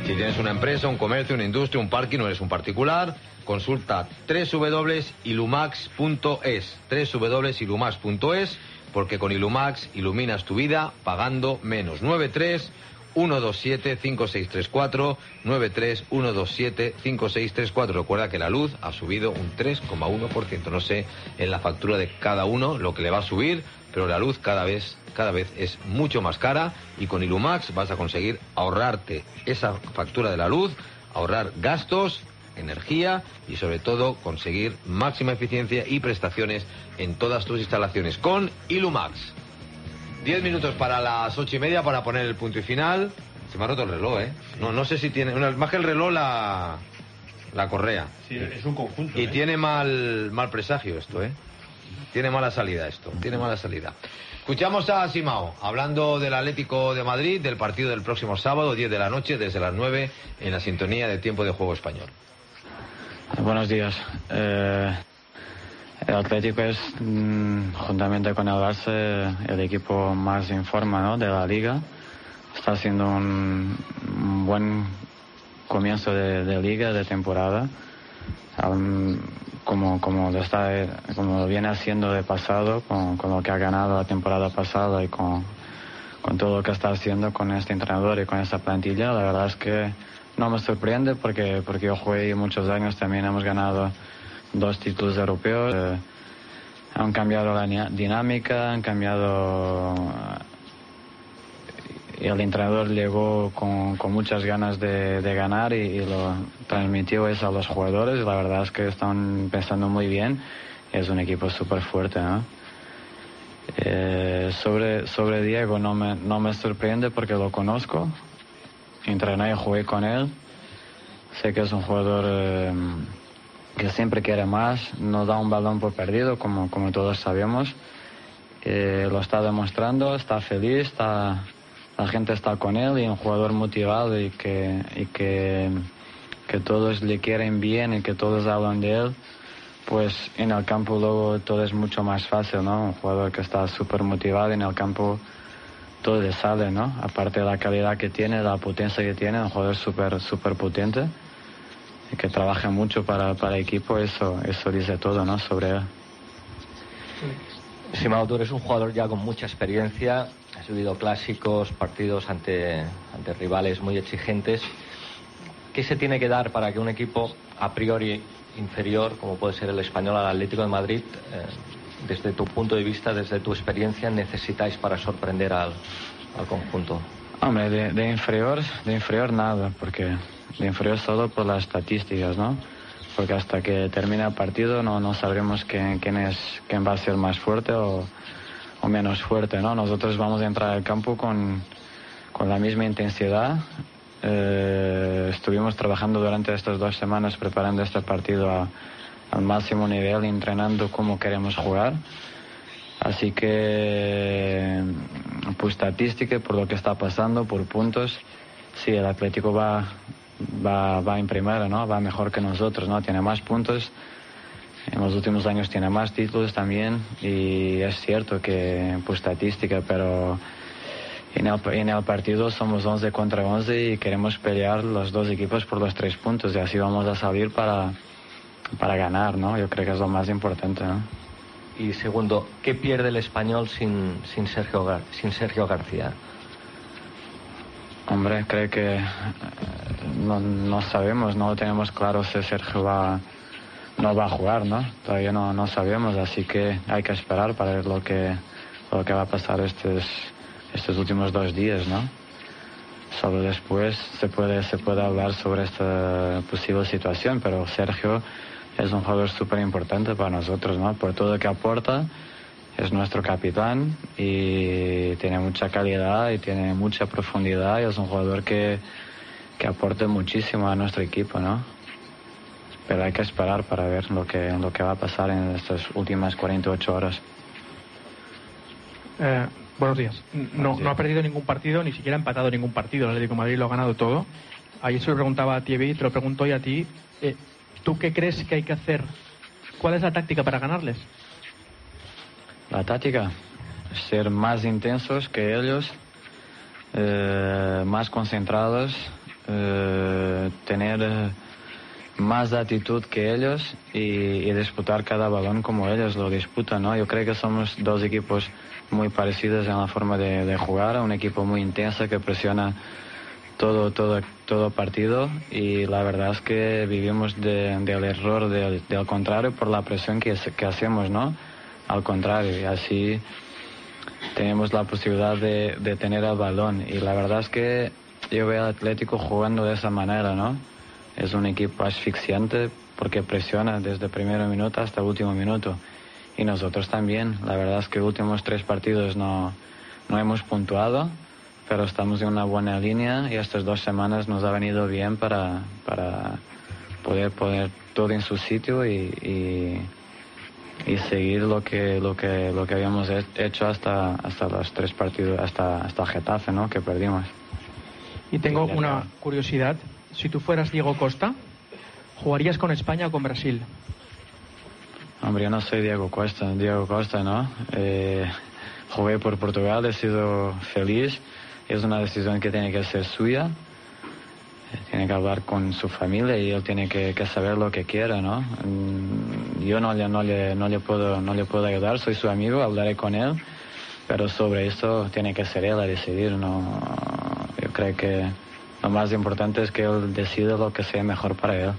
Si tienes una empresa, un comercio, una industria, un parking o eres un particular, consulta doble u doble u doble u punto ilumax punto es, doble u doble u doble u punto ilumax punto es, porque con Ilumax iluminas tu vida pagando menos. nueve tres uno dos siete cinco seis tres cuatro, nueve tres uno dos siete cinco seis tres cuatro. Recuerda que la luz ha subido un tres coma uno por ciento. No sé en la factura de cada uno lo que le va a subir, pero la luz cada vez, cada vez es mucho más cara, y con Ilumax vas a conseguir ahorrarte esa factura de la luz, ahorrar gastos, energía y sobre todo conseguir máxima eficiencia y prestaciones en todas tus instalaciones con Ilumax. Diez minutos para las ocho y media para poner el punto y final. Se me ha roto el reloj, ¿eh? No, no sé si tiene... Una, más que el reloj, la, la correa. Sí, es un conjunto. Y ¿eh? tiene mal, mal presagio esto, ¿eh? Tiene mala salida esto, tiene mala salida. Escuchamos a Simao, hablando del Atlético de Madrid, del partido del próximo sábado, diez de la noche, desde las nueve, en la sintonía de Tiempo de Juego Español. Buenos días. Eh, el Atlético es, mmm, juntamente con el Barça, el equipo más en forma, ¿no?, de la Liga. Está haciendo un, un buen comienzo de, de Liga, de temporada, um, como, como, lo está, como lo viene haciendo de pasado, con, con lo que ha ganado la temporada pasada y con, con todo lo que está haciendo con este entrenador y con esta plantilla. La verdad es que no me sorprende porque, porque yo jugué muchos años, también hemos ganado dos títulos europeos. Eh, han cambiado la dinámica, han cambiado... Y el entrenador llegó con, con muchas ganas de, de ganar y, y lo transmitió eso a los jugadores. La verdad es que están pensando muy bien. Es un equipo súper fuerte, ¿no? Eh, sobre, sobre Diego no me, no me sorprende porque lo conozco. Entrené y jugué con él. Sé que es un jugador eh, que siempre quiere más, no da un balón por perdido, como, como todos sabemos. Eh, lo está demostrando, está feliz, está, la gente está con él, y un jugador motivado y que, y que, que todos le quieren bien y que todos hablan de él. Pues en el campo luego todo es mucho más fácil, ¿no? Un jugador que está súper motivado en el campo, todo le sale, ¿no? Aparte de la calidad que tiene, la potencia que tiene, un jugador súper súper potente y que trabaja mucho para, para el equipo. Eso, eso dice todo, ¿no?, sobre él. Simao, tú eres un jugador ya con mucha experiencia, has vivido clásicos, partidos ante, ante rivales muy exigentes. ¿Qué se tiene que dar para que un equipo a priori inferior, como puede ser el Español, al Atlético de Madrid, eh, desde tu punto de vista, desde tu experiencia, necesitáis para sorprender al, al conjunto? Hombre, de, de inferior, de inferior nada, porque de inferior solo por las estadísticas, ¿no? Porque hasta que termine el partido no, no sabremos quién, quién, es, quién va a ser más fuerte o, o menos fuerte, ¿no? Nosotros vamos a entrar al campo con, con la misma intensidad. Eh, estuvimos trabajando durante estas dos semanas preparando este partido a, al máximo nivel, entrenando cómo queremos jugar. Así que, por estadística, por lo que está pasando, por puntos, sí, el Atlético va, va, va en primera, ¿no? Va mejor que nosotros, ¿no? Tiene más puntos. En los últimos años tiene más títulos también. Y es cierto que por estadística, pero en el, en el partido somos once contra once y queremos pelear los dos equipos por los tres puntos. Y así vamos a salir para, para ganar, ¿no? Yo creo que es lo más importante, ¿no? Y segundo, ¿qué pierde el Español sin, sin, Sergio, Gar sin Sergio García? Hombre, creo que no, no sabemos, no tenemos claro si Sergio va, no va a jugar, ¿no? Todavía no, no sabemos, así que hay que esperar para ver lo que, lo que va a pasar estos, estos últimos dos días, ¿no? Solo después se puede, se puede hablar sobre esta posible situación, pero Sergio es un jugador súper importante para nosotros, ¿no? Por todo lo que aporta, es nuestro capitán y tiene mucha calidad y tiene mucha profundidad y es un jugador que, que aporta muchísimo a nuestro equipo, ¿no? Pero hay que esperar para ver lo que, lo que va a pasar en estas últimas cuarenta y ocho horas. Eh, buenos días. No, no ha perdido ningún partido, ni siquiera ha empatado ningún partido. El Atlético de Madrid lo ha ganado todo. Ayer se lo preguntaba a Thierry, te lo pregunto hoy a ti. Eh, ¿Tú qué crees que hay que hacer? ¿Cuál es la táctica para ganarles? La táctica, ser más intensos que ellos, eh, más concentrados, eh, tener eh, más actitud que ellos y, y disputar cada balón como ellos lo disputan, ¿no? Yo creo que somos dos equipos muy parecidos en la forma de, de jugar, un equipo muy intenso que presiona todo todo todo partido, y la verdad es que vivimos de, del error del, del contrario por la presión que, que hacemos, ¿no? Al contrario, y así tenemos la posibilidad de, de tener el balón, y la verdad es que yo veo al Atlético jugando de esa manera, ¿no? Es un equipo asfixiante porque presiona desde el primer minuto hasta el último minuto, y nosotros también. La verdad es que los últimos tres partidos no, no hemos puntuado, pero estamos en una buena línea, y estas dos semanas nos ha venido bien para, para poder poner todo en su sitio y, y, y seguir lo que lo que lo que habíamos hecho hasta hasta los tres partidos, hasta hasta Getafe, ¿no? Que perdimos. Y tengo una curiosidad. Si tú fueras Diego Costa, ¿jugarías con España o con Brasil? Hombre, yo no soy Diego Costa, Diego Costa, ¿no? Eh, jugué por Portugal, he sido feliz. Es una decisión que tiene que ser suya. Tiene que hablar con su familia y él tiene que, que saber lo que quiere, ¿no? Yo no le, no, le, no, le puedo, no le puedo ayudar, soy su amigo, hablaré con él, pero sobre esto tiene que ser él a decidir, ¿no? Yo creo que lo más importante es que él decida lo que sea mejor para él.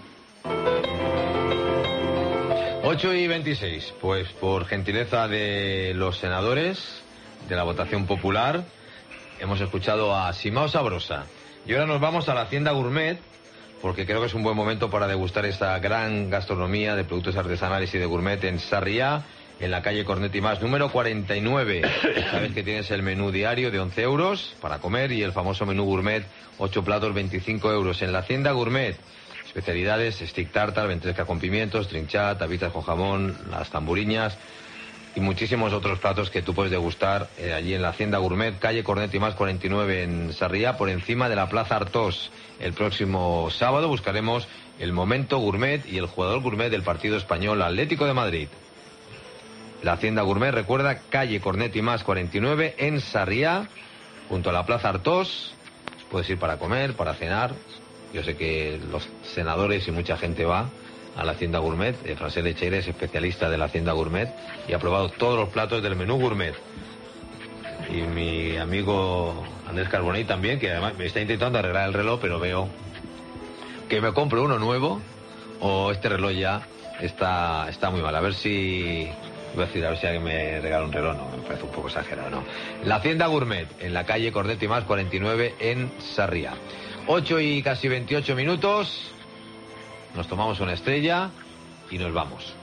ocho y veintiséis, pues por gentileza de los senadores, de la votación popular, hemos escuchado a Simao Sabrosa. Y ahora nos vamos a la Hacienda Gourmet, porque creo que es un buen momento para degustar esta gran gastronomía de productos artesanales y de gourmet en Sarriá, en la calle Cornet y Mas, número cuarenta y nueve. Sabes que tienes el menú diario de once euros para comer y el famoso menú gourmet, ocho platos, veinticinco euros. En la Hacienda Gourmet, especialidades, stick tartar, ventresca con pimientos, trinchat, tapitas con jamón, las tamburiñas y muchísimos otros platos que tú puedes degustar eh, allí en la Hacienda Gourmet, calle Cornet y Mas cuarenta y nueve en Sarriá, por encima de la Plaza Artós. El próximo sábado buscaremos el momento gourmet y el jugador gourmet del partido español Atlético de Madrid. La Hacienda Gourmet, recuerda, calle Cornet y Mas cuarenta y nueve en Sarriá, junto a la Plaza Artós. Puedes ir para comer, para cenar. Yo sé que los senadores y mucha gente va a la Hacienda Gourmet. Eh, Francesc Lecheire es especialista de la Hacienda Gourmet y ha probado todos los platos del menú gourmet. Y mi amigo Andrés Carbonell también, que además me está intentando arreglar el reloj, pero veo que me compro uno nuevo o este reloj ya está, está muy mal. A ver si... Voy a decir, a ver si alguien me regala un reloj. No, me parece un poco exagerado, ¿no? La Hacienda Gourmet, en la calle Cornet y Mas cuarenta y nueve en Sarriá. ocho y casi veintiocho minutos. Nos tomamos una estrella y nos vamos.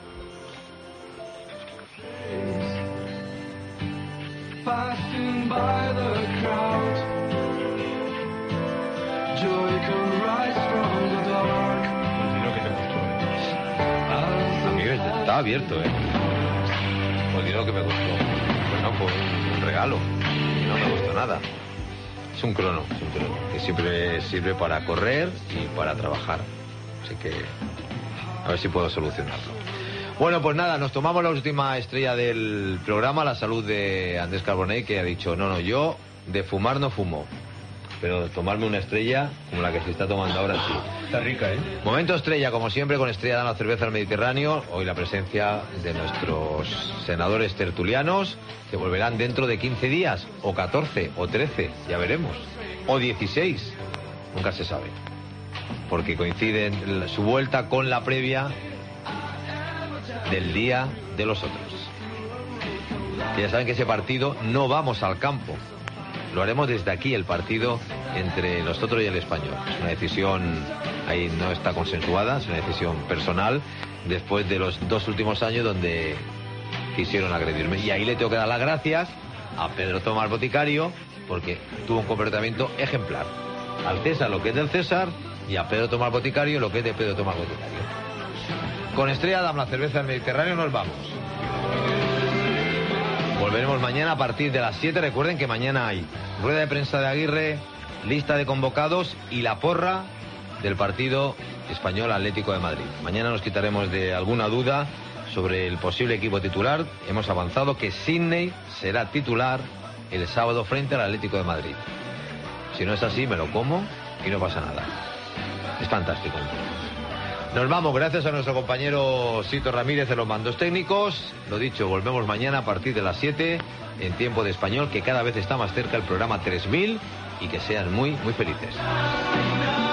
Passing by the crowd, joy can rise from the dark. Amigo, está abierto, ¿eh? Pues dinero que me costó. Bueno, pues un regalo. No me costó nada. Es un crono, es un crono que siempre sirve para correr y para trabajar. Así que a ver si puedo solucionarlo. Bueno, pues nada, nos tomamos la última estrella del programa, la salud de Andrés Carbonell, que ha dicho, no, no, yo de fumar no fumo, pero de tomarme una estrella como la que se está tomando ahora sí. Está rica, ¿eh? Momento estrella, como siempre, con Estrella Damm Cerveza del Mediterráneo. Hoy la presencia de nuestros senadores tertulianos, que volverán dentro de quince días, o catorce, o trece, ya veremos, o dieciséis, nunca se sabe, porque coinciden su vuelta con la previa del Día de los Otros. Que ya saben que ese partido no vamos al campo, lo haremos desde aquí, el partido entre nosotros y el Español. Es una decisión, ahí no está consensuada, es una decisión personal, después de los dos últimos años donde quisieron agredirme. Y ahí le tengo que dar las gracias a Pedro Tomás Boticario, porque tuvo un comportamiento ejemplar. Al César lo que es del César, y a Pedro Tomás Boticario lo que es de Pedro Tomás Boticario. Con Estrella Damm, la cerveza del Mediterráneo, nos vamos. Volveremos mañana a partir de las siete. Recuerden que mañana hay rueda de prensa de Aguirre, lista de convocados y la porra del partido español Atlético de Madrid. Mañana nos quitaremos de alguna duda sobre el posible equipo titular. Hemos avanzado que Sidney será titular el sábado frente al Atlético de Madrid. Si no es así, me lo como y no pasa nada. Es fantástico. Nos vamos, gracias a nuestro compañero Sito Ramírez de los mandos técnicos. Lo dicho, volvemos mañana a partir de las siete en tiempo de español, que cada vez está más cerca el programa tres mil, y que sean muy, muy felices.